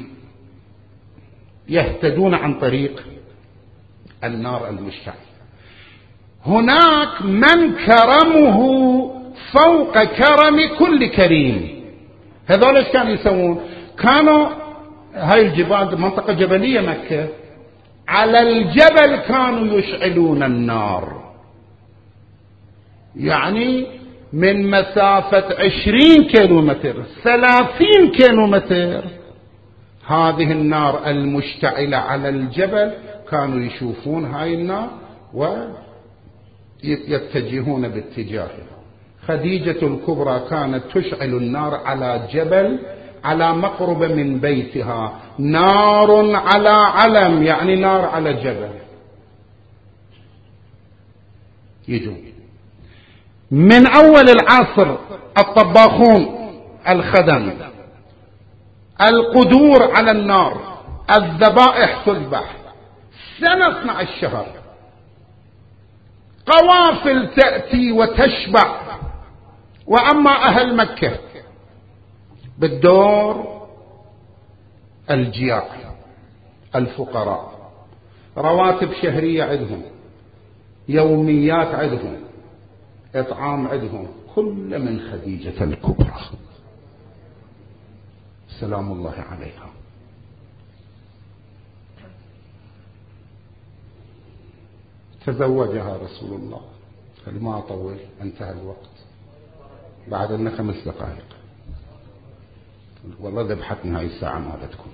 يهتدون عن طريق النار المشتعلة. هناك من كرمه فوق كرم كل كريم. هذول ايش كانوا يسوون؟ كانوا هاي الجبال منطقة جبلية مكة، على الجبل كانوا يشعلون النار، يعني من مسافة عشرين كيلومتر، ثلاثين كيلومتر، هذه النار المشتعلة على الجبل كانوا يشوفون هاي النار ويتجهون باتجاهها. خديجة الكبرى كانت تشعل النار على جبل على مقربة من بيتها، نار على علم، يعني نار على جبل. يجون من أول العصر الطباخون، الخدم، القدور على النار، الذبائح تذبح سنة اثني عشر شهر، قوافل تأتي وتشبع. وأما أهل مكة بالدور الجياع، الفقراء، رواتب شهرية عندهم، يوميات عندهم، إطعام عندهم، كل من خديجة الكبرى سلام الله عليها. تزوجها رسول الله، ما أطول انتهى الوقت، بعد لنا خمس دقائق، والله ذبحتنا هاي الساعة ما بدكم.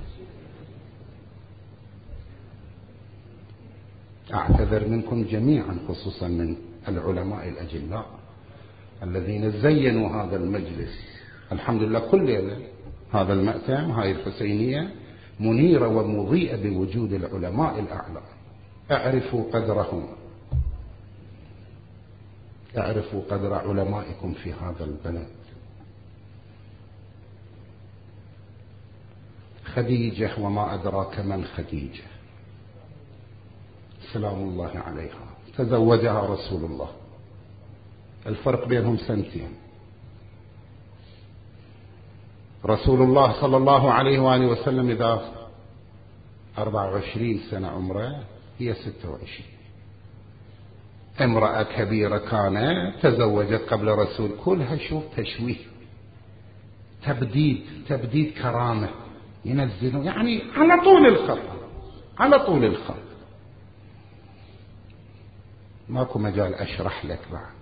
أعتذر منكم جميعا، خصوصا من العلماء الأجلاء، الذين زينوا هذا المجلس. الحمد لله كل ليلة هذا المأتم هاي الحسينية منيرة ومضيئة بوجود العلماء الأعلام. اعرفوا قدرهم، اعرفوا قدر علمائكم في هذا البلد. خديجة وما أدراك من خديجة سلام الله عليها، تزوجها رسول الله، الفرق بينهم سنتين. رسول الله صلى الله عليه وآله وسلم إذا أربع وعشرين سنة عمره، هي ستة وعشرين. امرأة كبيرة كانت تزوجت قبل رسول، كلها شوف تشويه، تبديد تبديد كرامة، ينزلوا يعني على طول الخط، على طول الخط. ماكو مجال أشرح لك بعد،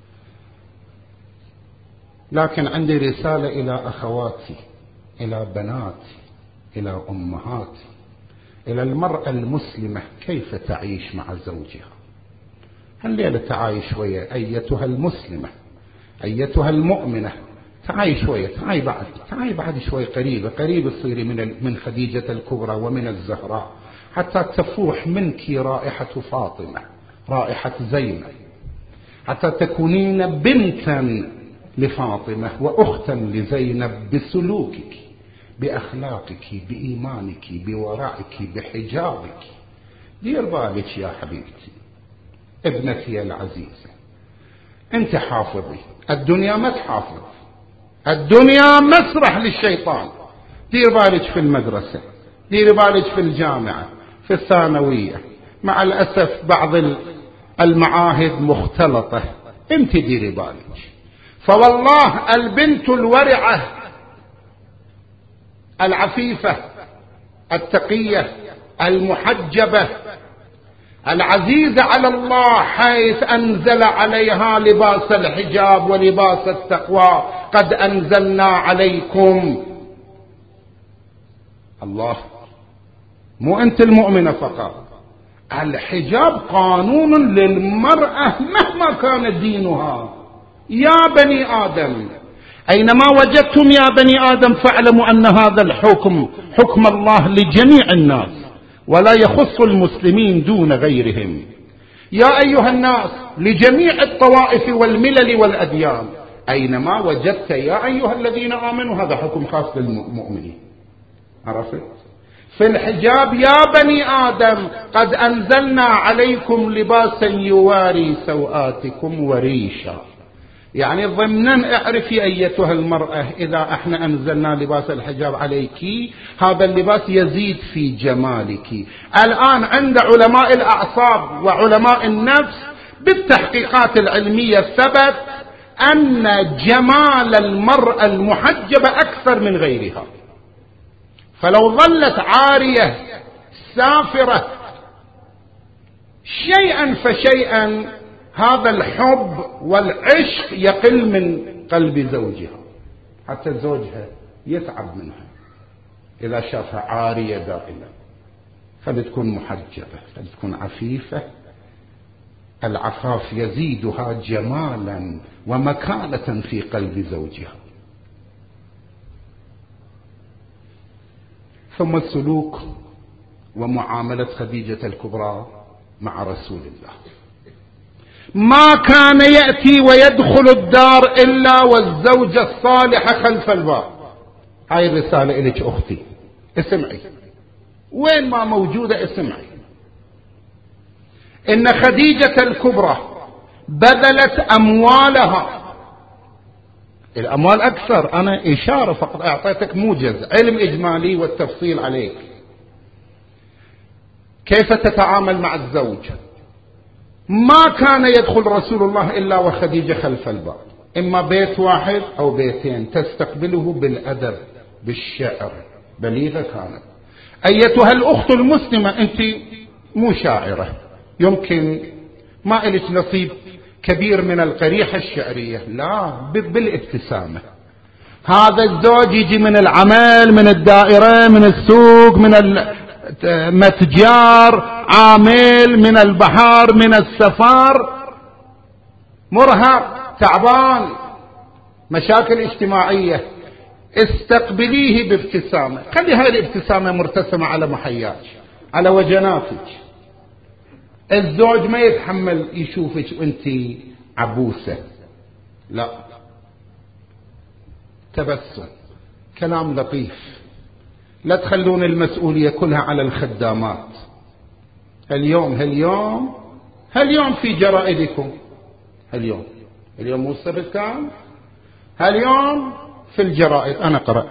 لكن عندي رسالة إلى أخواتي، إلى بناتي، إلى أمهاتي، إلى المرأة المسلمة كيف تعيش مع زوجها. هالليلة تعاي شوية أيتها المسلمة، أيتها المؤمنة، تعاي شوية، تعاي بعد، تعاي بعد شوية قريبة، قريب تصيري من من خديجة الكبرى ومن الزهراء، حتى تفوح منك رائحة فاطمة، رائحة زينب، حتى تكونين بنتا لفاطمة وأختا لزينب بسلوكك، بأخلاقك، بإيمانك، بورعك، بحجابك. دير بالك يا حبيبتي، ابنتي العزيزة، انت حافظي، الدنيا ما تحافظ، الدنيا مسرح للشيطان. دير بالك في المدرسة، دير بالك في الجامعة، في الثانوية، مع الأسف بعض المعاهد مختلطة، انت ديري بالك. فوالله البنت الورعة العفيفة التقية المحجبة العزيزة على الله، حيث أنزل عليها لباس الحجاب ولباس التقوى، قد أنزلنا عليكم، الله مو أنت المؤمنة فقط، الحجاب قانون للمرأة مهما كان دينها. يا بني آدم أينما وجدتم يا بني آدم فاعلموا أن هذا الحكم حكم الله لجميع الناس، ولا يخص المسلمين دون غيرهم. يا أيها الناس لجميع الطوائف والملل والأديان، أينما وجدت يا أيها الذين آمنوا، هذا حكم خاص بالمؤمنين. عرفت؟ في الحجاب يا بني آدم قد أنزلنا عليكم لباسا يواري سوآتكم وريشا، يعني ضمنا اعرفي أيتها المرأة إذا احنا أنزلنا لباس الحجاب عليك، هذا اللباس يزيد في جمالك. الآن عند علماء الأعصاب وعلماء النفس بالتحقيقات العلمية ثبت أن جمال المرأة المحجبة أكثر من غيرها، فلو ظلت عارية سافرة شيئا فشيئا هذا الحب والعشق يقل من قلب زوجها، حتى زوجها يتعب منها إذا شافها عارية دائما. فلتكون محجبة، فلتكون عفيفة، العفاف يزيدها جمالا ومكانة في قلب زوجها. ثم السلوك ومعاملة خديجة الكبرى مع رسول الله. ما كان يأتي ويدخل الدار إلا والزوجة الصالحة خلف الباب. هاي الرسالة إليك أختي، اسمعي، وين ما موجودة اسمعي. إن خديجة الكبرى بذلت أموالها، الأموال أكثر، أنا إشارة فقط أعطيتك موجز، علم إجمالي والتفصيل عليك. كيف تتعامل مع الزوج؟ ما كان يدخل رسول الله إلا وخديجة خلف الباب، إما بيت واحد أو بيتين، تستقبله بالأدب بالشعر، بليغة كانت. أيتها الأخت المسلمة، أنت مو شاعرة، يمكن ما إلك نصيب كبير من القريحة الشعرية، لا، بالابتسامة. هذا الزوج يجي من العمل، من الدائرة، من السوق، من المتجار، عامل، من البحر، من السفر، مرهق، تعبان، مشاكل اجتماعية، استقبليه بابتسامة، خلي هاي الابتسامة مرتسمة على محياك، على وجناتك. الزوج ما يتحمل يشوفك وانت عبوسة، لا، تبسم، كلام لطيف. لا تخلون المسؤولية كلها على الخدامات. اليوم هاليوم هاليوم في جرائدكم، هاليوم اليوم مو السبت كان، هاليوم في الجرائد أنا قرأت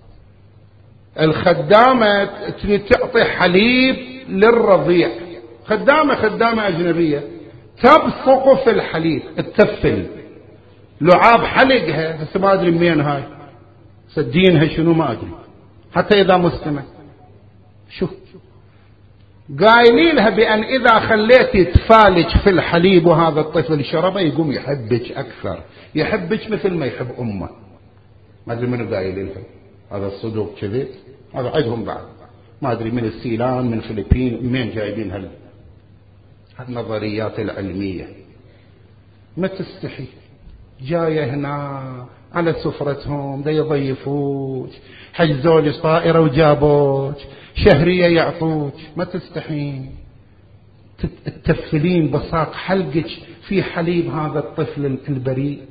الخدامة تريد تعطي حليب للرضيع، خدامة خدامة أجنبية تبصق في الحليب، تتفل لعاب حلقها، هسه ما أدري منين هاي، سدينها شنو ما أدري، حتى إذا مسلمة. شو قايلين لها بأن إذا خليتي تفالج في الحليب وهذا الطفل شربه يقوم يحبك أكثر، يحبك مثل ما يحب أمه. ما أدري منو قايلين لها هذا، الصدوق كذب، هذا عندهم بعد، ما أدري من السيلان من الفلبين منين جايبين هال النظريات العلمية. ما تستحي، جاية هنا على سفرتهم دا يضيفوك، حجزوا لي طائرة وجابوك، شهرية يعطوك، ما تستحين تتفلين بصاق حلقك في حليب هذا الطفل البريء.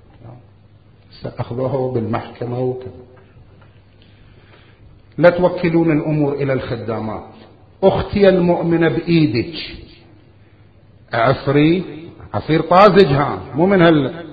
سأخذوه بالمحكمة وكذا. لا توكلون الأمور إلى الخدامات. أختي المؤمنة بإيدك، عصري عصير طازجها، مو من هال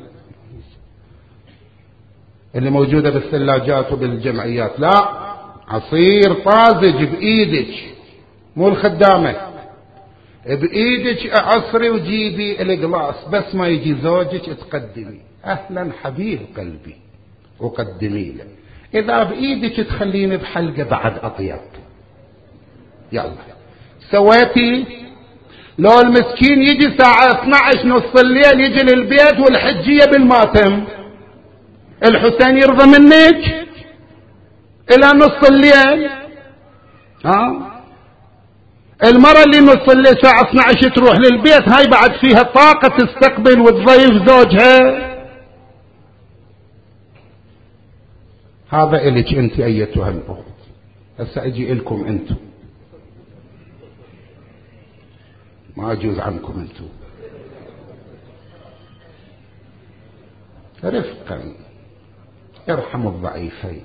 اللي موجودة بالثلاجات وبالجمعيات، لا، عصير طازج بإيدك، مو الخدامة، بإيدك عصري وجيبي القلاص، بس ما يجي زوجك تقدمي أهلا حبيب قلبي وقدمي له. إذا بإيدك تخليني بحلقة بعد أطيب، يلا سويتي. لو المسكين يجي ساعة اثني عشر نص الليل يجي للبيت والحجية بالماتم، الحسين يرضى منك إلى نص الليل؟ ها، المرة اللي نص الليل ساعة اثني عشر تروح للبيت، هاي بعد فيها طاقة تستقبل وتضيف زوجها. هذا إليك أنت أيتها الأخت. هسا أجي إلكم أنتم، ما أجوز عنكم أنتم. رفقا ارحموا الضعيفين.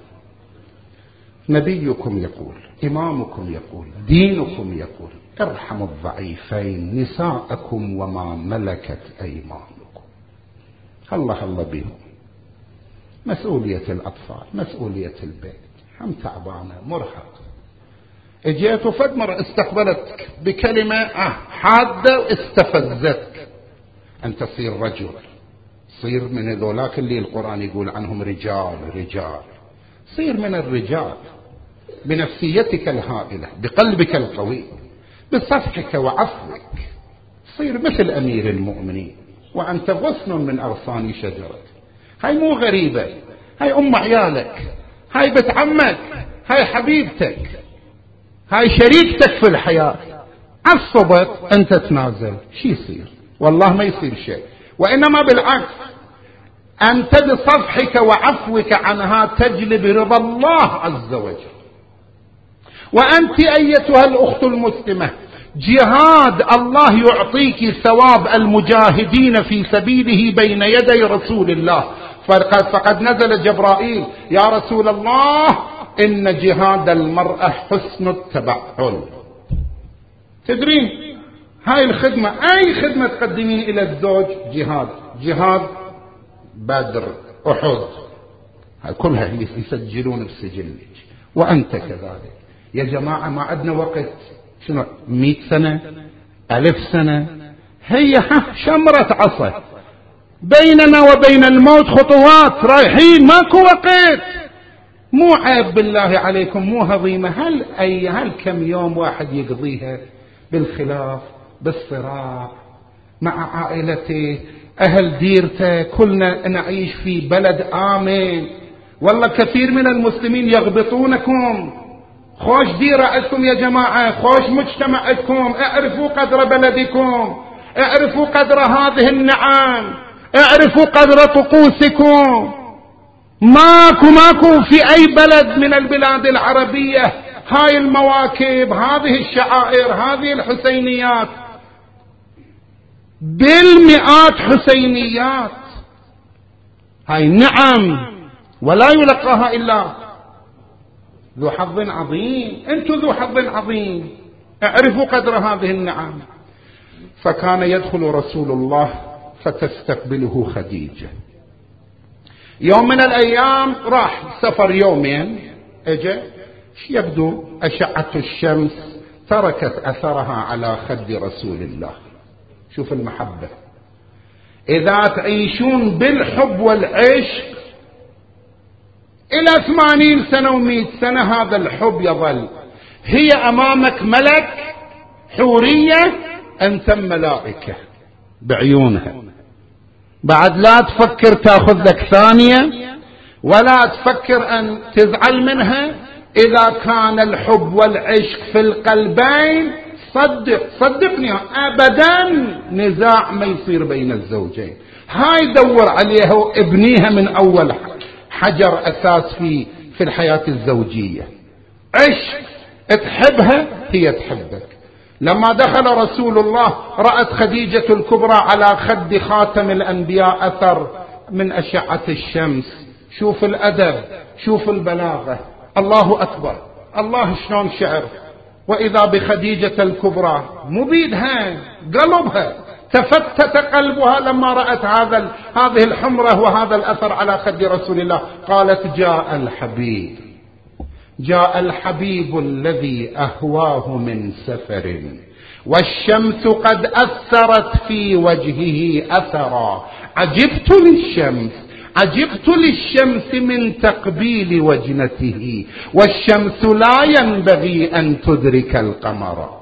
نبيكم يقول، إمامكم يقول، دينكم يقول ارحموا الضعيفين، نساءكم وما ملكت أيمانكم. الله الله بهم. مسؤولية الأطفال، مسؤولية البيت، هم تعبانة مرهق. اجيت وفدمر استقبلتك بكلمة آه حادة واستفزتك، أن تصير رجل، صير من هذولاك اللي القرآن يقول عنهم رجال رجال، صير من الرجال بنفسيتك الهائلة، بقلبك القوي، بصفحك وعفوك، صير مثل أمير المؤمنين، وأنت غصن من أغصان شجرة. هاي مو غريبة، هاي أم عيالك، هاي بنت عمك، هاي حبيبتك، هاي شريكتك في الحياة. عصبت أنت تنازل، شي يصير؟ والله ما يصير شيء، وإنما بالعكس، أنت بصفحك وعفوك عنها تجلب رضا الله عز وجل. وأنت أيتها الأخت المسلمة، جهاد الله يعطيك ثواب المجاهدين في سبيله بين يدي رسول الله. فقد, فقد نزل جبرائيل: يا رسول الله إن جهاد المرأة حسن التبعل. تدرين هاي الخدمة، أي خدمة تقدمين إلى الزوج جهاد، جهاد بدر أحد، هاي كلها يسجلون بسجلك، وأنت كذلك. يا جماعة ما عندنا وقت، شنو مئة سنة ألف سنة، هي شمرة عصا بيننا وبين الموت خطوات، رايحين ماكو وقت. مو عيب بالله عليكم، مو هضيمة، هل أي هل كم يوم واحد يقضيها بالخلاف بالصراع مع عائلته أهل ديرته، كلنا نعيش في بلد آمن. والله كثير من المسلمين يغبطونكم. خوش ديرة عندكم يا جماعة، خوش مجتمع عندكم، اعرفوا قدر بلدكم، اعرفوا قدر هذه النعم، اعرفوا قدر طقوسكم. ماكو ماكو في أي بلد من البلاد العربية هاي المواكب، هذه الشعائر، هذه الحسينيات، بالمئات حسينيات. هاي نعم ولا يلقاها إلا ذو حظ عظيم. أنتم ذو حظ عظيم، اعرفوا قدر هذه النعم. فكان يدخل رسول الله فتستقبله خديجة. يوم من الأيام راح سفر يومين، اجى يبدو أشعة الشمس تركت أثرها على خد رسول الله. شوف المحبة، إذا تعيشون بالحب والعشق إلى ثمانين سنة ومئة سنة هذا الحب يظل. هي أمامك ملك، حورية، أنت ملائكة بعيونها. بعد لا تفكر تأخذ لك ثانية ولا تفكر أن تزعل منها. إذا كان الحب والعشق في القلبين صدق صدقني أبدا نزاع ما يصير بين الزوجين. هاي دور عليها وابنيها من أول حجر أساس في في الحياة الزوجية. عشق، تحبها هي تحبك. لما دخل رسول الله رأت خديجة الكبرى على خد خاتم الأنبياء أثر من أشعة الشمس. شوف الأدب، شوف البلاغة، الله أكبر. الله شلون شعر. وإذا بخديجة الكبرى مبيدها قلبها، تفتت قلبها لما رأت هذا هذه الحمرة وهذا الأثر على خد رسول الله. قالت جاء الحبيب، جاء الحبيب الذي أهواه من سفر، والشمس قد أثرت في وجهه أثرا. عجبت للشمس، عجبت للشمس من تقبيل وجنته، والشمس لا ينبغي أن تدرك القمر.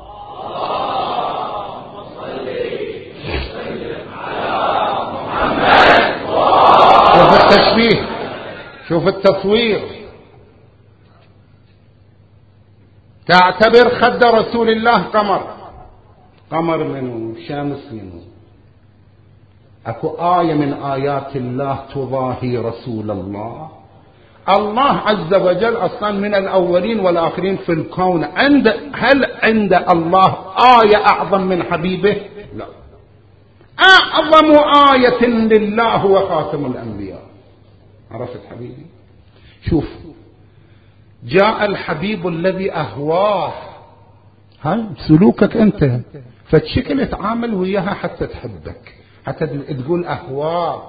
شوف التشبيه، شوف التصوير. تعتبر خد رسول الله قمر، قمر منه، شمس منه. اكو آية من آيات الله تضاهي رسول الله. الله عز وجل اصلا من الاولين والاخرين في الكون. عند هل عند الله آية اعظم من حبيبه؟ لا. اعظم آية لله هو خاتم الانبياء. عرفت حبيبي؟ شوف، جاء الحبيب الذي أهواه. هاي سلوكك أنت، فتشكل تعامل وياها حتى تحبك، حتى تقول أهواك.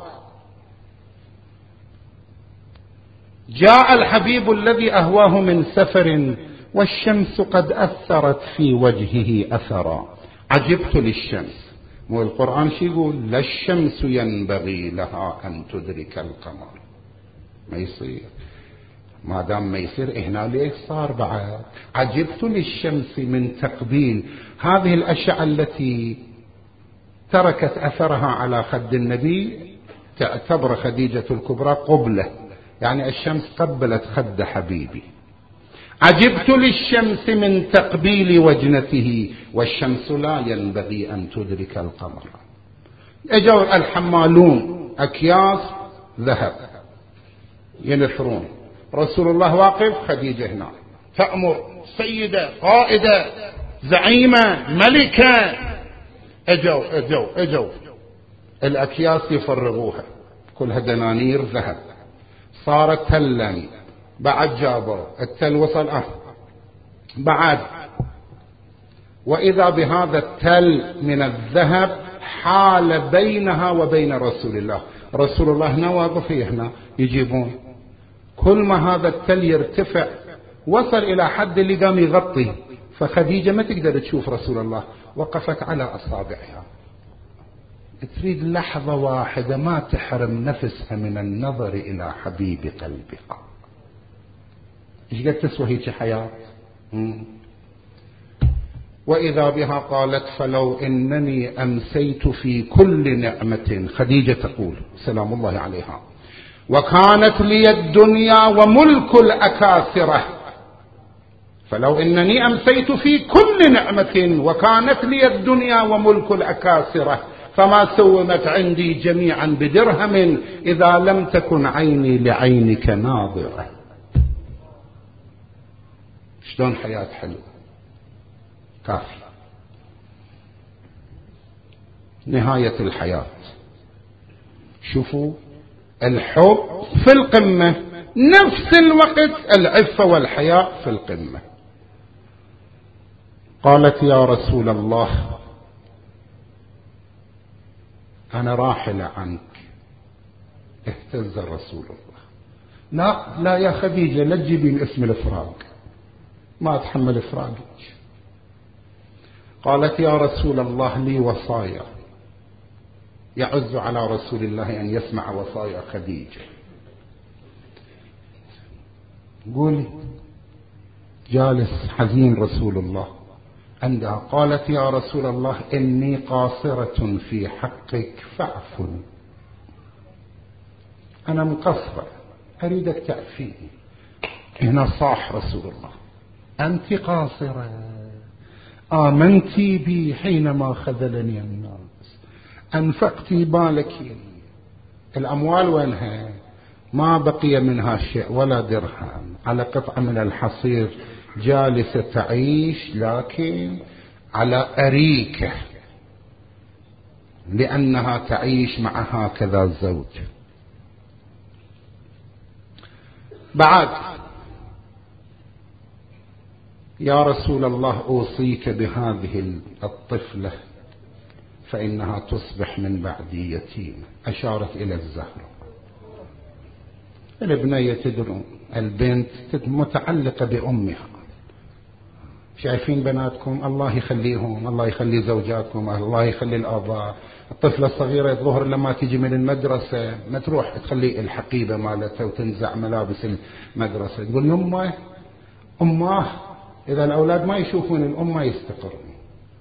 جاء الحبيب الذي أهواه من سفر، والشمس قد أثرت في وجهه أثرا. عجبت للشمس. مو القرآن شي يقول؟ لا الشمس ينبغي لها أن تدرك القمر. ما يصير، ما دام ما يصير هنا ليش صار بعد؟ عجبت للشمس من تقبيل هذه الأشعة التي تركت أثرها على خد النبي. تعتبر خديجة الكبرى قبلة، يعني الشمس قبلت خد حبيبي. عجبت للشمس من تقبيل وجنته، والشمس لا ينبغي أن تدرك القمر. اجوا الحمالون أكياس ذهب ينثرون، رسول الله واقف، خديجة هنا تأمر، سيدة، قائدة، زعيمة، ملكة. اجوا اجوا اجوا الأكياس يفرغوها، كلها دنانير ذهب، صارت تلا. بعد جابوا التل وصل أه بعد، وإذا بهذا التل من الذهب حال بينها وبين رسول الله. رسول الله هنا واقف، هنا يجيبون. كل ما هذا التل يرتفع وصل إلى حد اللي قام يغطي، فخديجة ما تقدر تشوف رسول الله، وقفت على أصابعها. تريد لحظة واحدة ما تحرم نفسها من النظر إلى حبيب قلبها. إيش قد تسوى هيك حياة؟ مم. وإذا بها قالت فلو إنني أمسيت في كل نعمة. خديجة تقول سلام الله عليها: وكانت لي الدنيا وملك الأكاسرة. فلو إنني أمسيت في كل نعمة وكانت لي الدنيا وملك الأكاسرة فما سومت عندي جميعا بدرهم إذا لم تكن عيني لعينك ناظرة. شلون حياة حلوة كافي. نهاية الحياة شوفوا الحب في القمة، نفس الوقت العفة والحياء في القمة. قالت يا رسول الله أنا راحلة عنك. اهتز رسول الله. لا لا يا خديجة لا تجيبين اسم الإفراق، ما أتحمل إفراقك. قالت يا رسول الله لي وصايا. يعز على رسول الله أن يسمع وصايا خديجة. قولي. جالس حزين رسول الله عندها. قالت يا رسول الله إني قاصرة في حقك فاعف. أنا مقصرة أريدك تعفيني. هنا صاح رسول الله أنت قاصرة، آمنت بي حينما خذلني الناس، أنفقت بالك. الأموال وينها؟ ما بقي منها شيء ولا درهم، على قطعة من الحصير جالسة تعيش، لكن على أريكة، لأنها تعيش مع هكذا الزوج. بعد يا رسول الله أوصيك بهذه الطفلة فإنها تصبح من بعدي يتيمة. أشارت إلى الزهرة. الابنية تدرون البنت متعلقة بأمها. شايفين بناتكم الله يخليهم، الله يخلي زوجاتكم، الله يخلي الآباء. الطفلة الصغيرة الظهر لما تيجي من المدرسة ما تروح تخلي الحقيبة مالتها وتنزع ملابس المدرسة، تقول أمه أمه. إذا الأولاد ما يشوفون الأم ما يستقرون.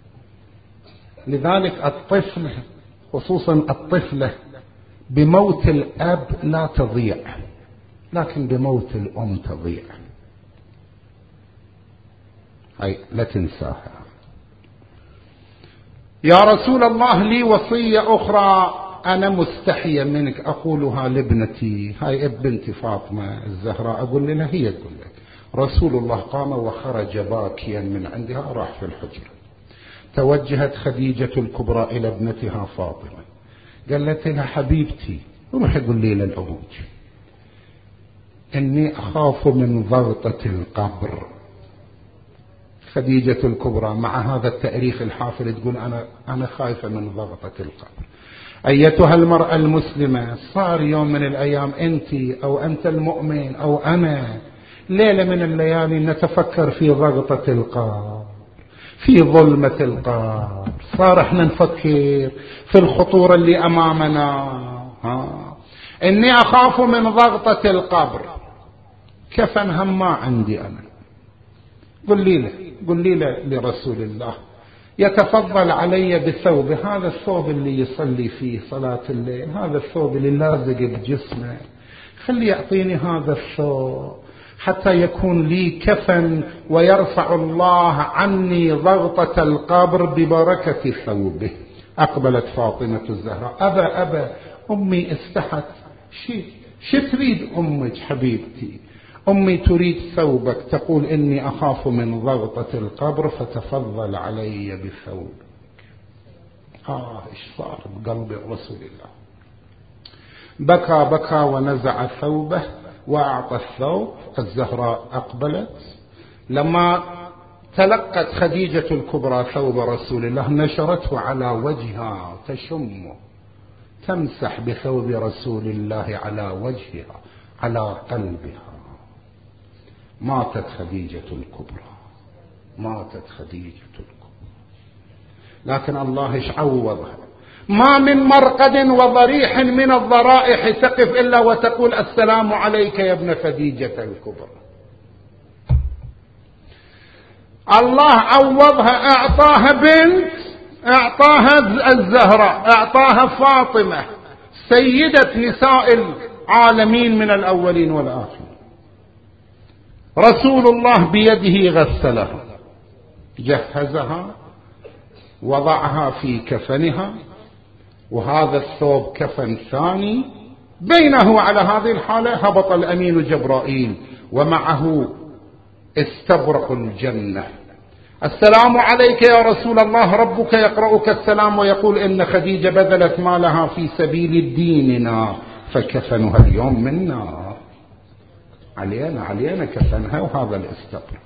لذلك الطفل خصوصا الطفلة بموت الأب لا تضيع، لكن بموت الأم تضيع. هاي لا تنساها. يا رسول الله لي وصية أخرى أنا مستحية منك أقولها لابنتي. هاي ابنتي فاطمة الزهراء أقول لها هي تقول لك. رسول الله قام وخرج باكيا من عندها، راح في الحجرة. توجهت خديجة الكبرى إلى ابنتها فاطمة، قالت لها حبيبتي روح قل لي للأبوج إني أخاف من ضغطة القبر. خديجة الكبرى مع هذا التاريخ الحافل تقول أنا أنا خايفة من ضغطة القبر. أيتها المرأة المسلمة، صار يوم من الأيام أنت أو أنت المؤمن أو أنا ليلة من الليالي نتفكر في ضغطة القبر، في ظلمة القبر. صار احنا نفكر في الخطورة اللي أمامنا. ها. إني أخاف من ضغطة القبر. كفن هم ما عندي أنا. قل لي له قل لي له لرسول الله يتفضل علي بثوب، هذا الثوب اللي يصلي فيه صلاة الليل، هذا الثوب اللي لازق بجسمه، خلي يعطيني هذا الثوب حتى يكون لي كفن ويرفع الله عني ضغطة القبر ببركة ثوبه. أقبلت فاطمة الزهراء أبا أبا أمي استحت. شي شي تريد أمك حبيبتي؟ أمي تريد ثوبك، تقول إني أخاف من ضغطة القبر فتفضل علي بثوبك. آه إيش صار بقلب رسول الله. بكى بكى ونزع ثوبه وأعطى الثوب. الزهراء أقبلت. لما تلقت خديجة الكبرى ثوب رسول الله نشرته على وجهها تشمه، تمسح بثوب رسول الله على وجهها على قلبها. ماتت خديجة الكبرى، ماتت خديجة الكبرى. لكن الله ايش عوضها؟ ما من مرقد وضريح من الضرائح تقف إلا وتقول السلام عليك يا ابن خديجة الكبرى. الله عوضها، أعطاها بنت، أعطاها الزهراء، أعطاها فاطمة سيدة نساء العالمين من الأولين والآخرين. رسول الله بيده غسلها، جهزها، وضعها في كفنها، وهذا الثوب كفن ثاني. بينه على هذه الحالة هبط الأمين جبرائيل ومعه استبرق الجنة. السلام عليك يا رسول الله، ربك يقرأك السلام ويقول إن خديجة بذلت مالها في سبيل ديننا فكفنها اليوم منا. علينا علينا كفنها. وهذا الاستبرق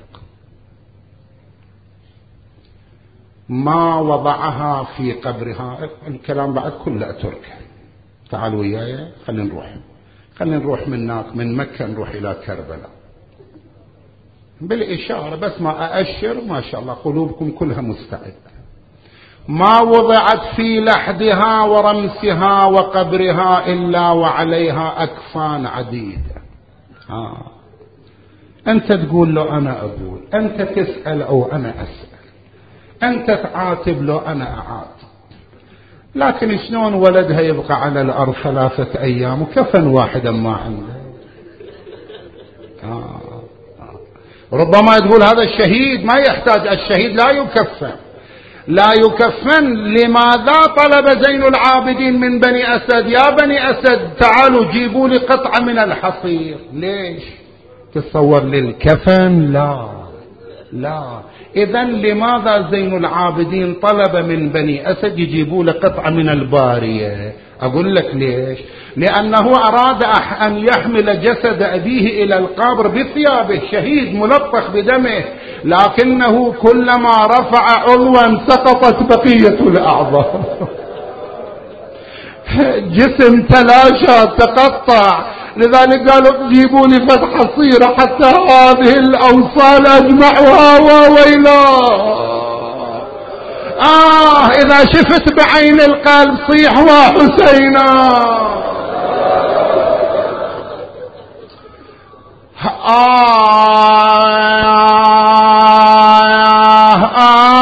ما وضعها في قبرها. الكلام بعد كله أتركه. تعالوا وياي خلينا نروح خلينا نروح من هناك من مكة نروح إلى كربلاء بالإشارة، بس ما أأشر ما شاء الله قلوبكم كلها مستعدة. ما وضعت في لحدها ورمسها وقبرها إلا وعليها أكفان عديدة. آه. أنت تقول له أنا أقول، أنت تسأل أو أنا أسأل، أنت تعاتب له أنا أعاتب. لكن شلون ولدها يبقى على الأرض ثلاثة أيام وكفن واحدا ما عنده؟ آه. ربما تقول هذا الشهيد ما يحتاج، الشهيد لا يكفن لا يكفن. لماذا طلب زين العابدين من بني أسد يا بني أسد تعالوا جيبوا لي قطعة من الحصير؟ ليش؟ تصور للكفن؟ لا لا. إذن لماذا زين العابدين طلب من بني أسد يجيبوا له قطعة من البارية؟ أقول لك ليش. لأنه أراد أن يحمل جسد أبيه إلى القبر بثيابه، شهيد ملطخ بدمه، لكنه كلما رفع عضوا سقطت بقية الأعضاء. جسم تلاشى تقطع. لذلك قالوا جيبوا لي فتح حصيرة حتى هذه الأوصال أجمعها وويلا. آه إذا شفت بعين القلب صيح وحسينا. آه آه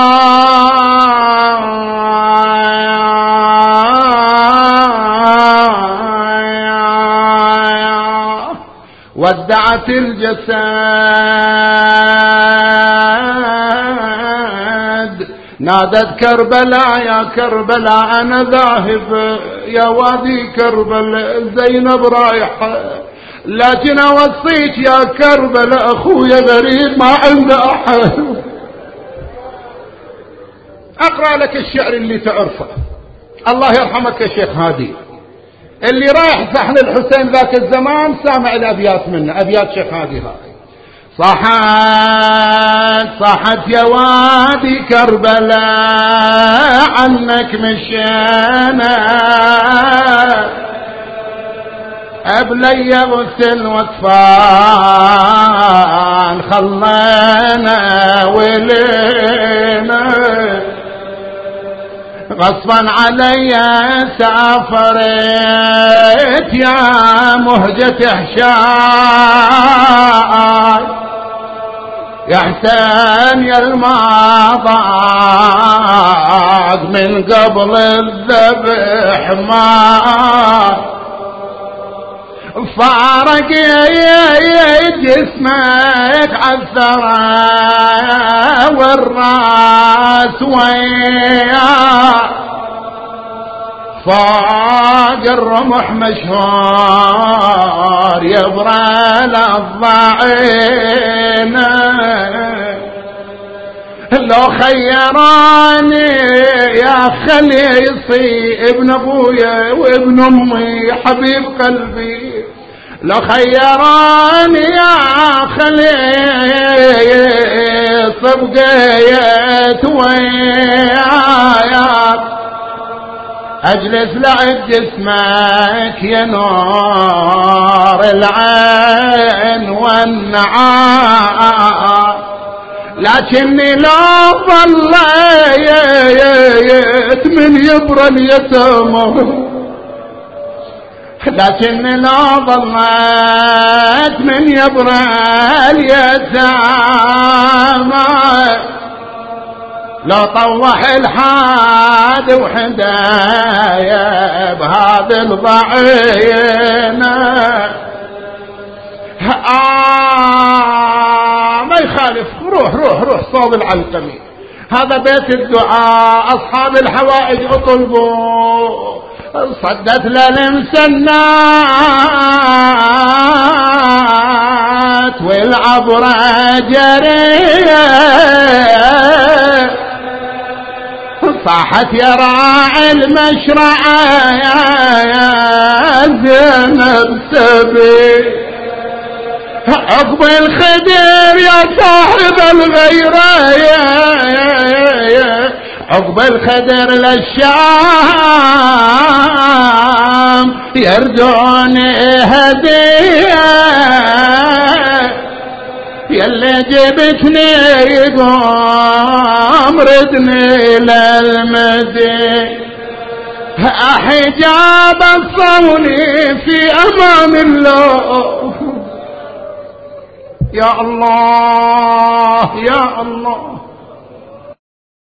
آه ودعت الجسد نادت كربلاء يا كربلاء أنا ذاهب يا وادي كربلاء زينب رايحة، لكن أوصيك يا كربلاء أخويا غريب ما عنده أحد. أقرأ لك الشعر اللي تعرفه. الله يرحمك يا شيخ هادي، اللي رايح صحن الحسين ذاك الزمان سامع الأبيات منه، أبيات شيخ هادي هاي. صحت صحت يا وادي كربلاء عنك مشينا، أبلي غسل وطفان خلينا ولينا، غصبا علي سافرت يا مهجة حشاي، يا حسين يا الماضاق من قبل الذبح ما فارق جسمك عالثرى والراس وياه، فوق الرمح مشهور يبرى الضعين، لو خيراني يا خليصي ابن ابويا وابن امي حبيب قلبي، لو خيراني يا خليص بقيت وياك، اجلس لعب جسمك يا نور العين والنعام، لكني لا ظليت من يبرى اليتامى، لكني لا ظليت من يبرى اليتامى، لو طوح الحاد وحدايا بهذا الضعينة. آه ما يخالف، روح روح روح صوب العلقمي، هذا بيت الدعاء، أصحاب الحوائج اطلبوا صدت للمسنات والعبرة جرية صاحت يا راعي المشرعة يا زينب سبي عقب الخدر يا صاحب الغيرة عقب الخدر للشام يردون هدية يلي جبتني يقوم ردني للمدين حجاب الصوني في أمان الله يا الله يا الله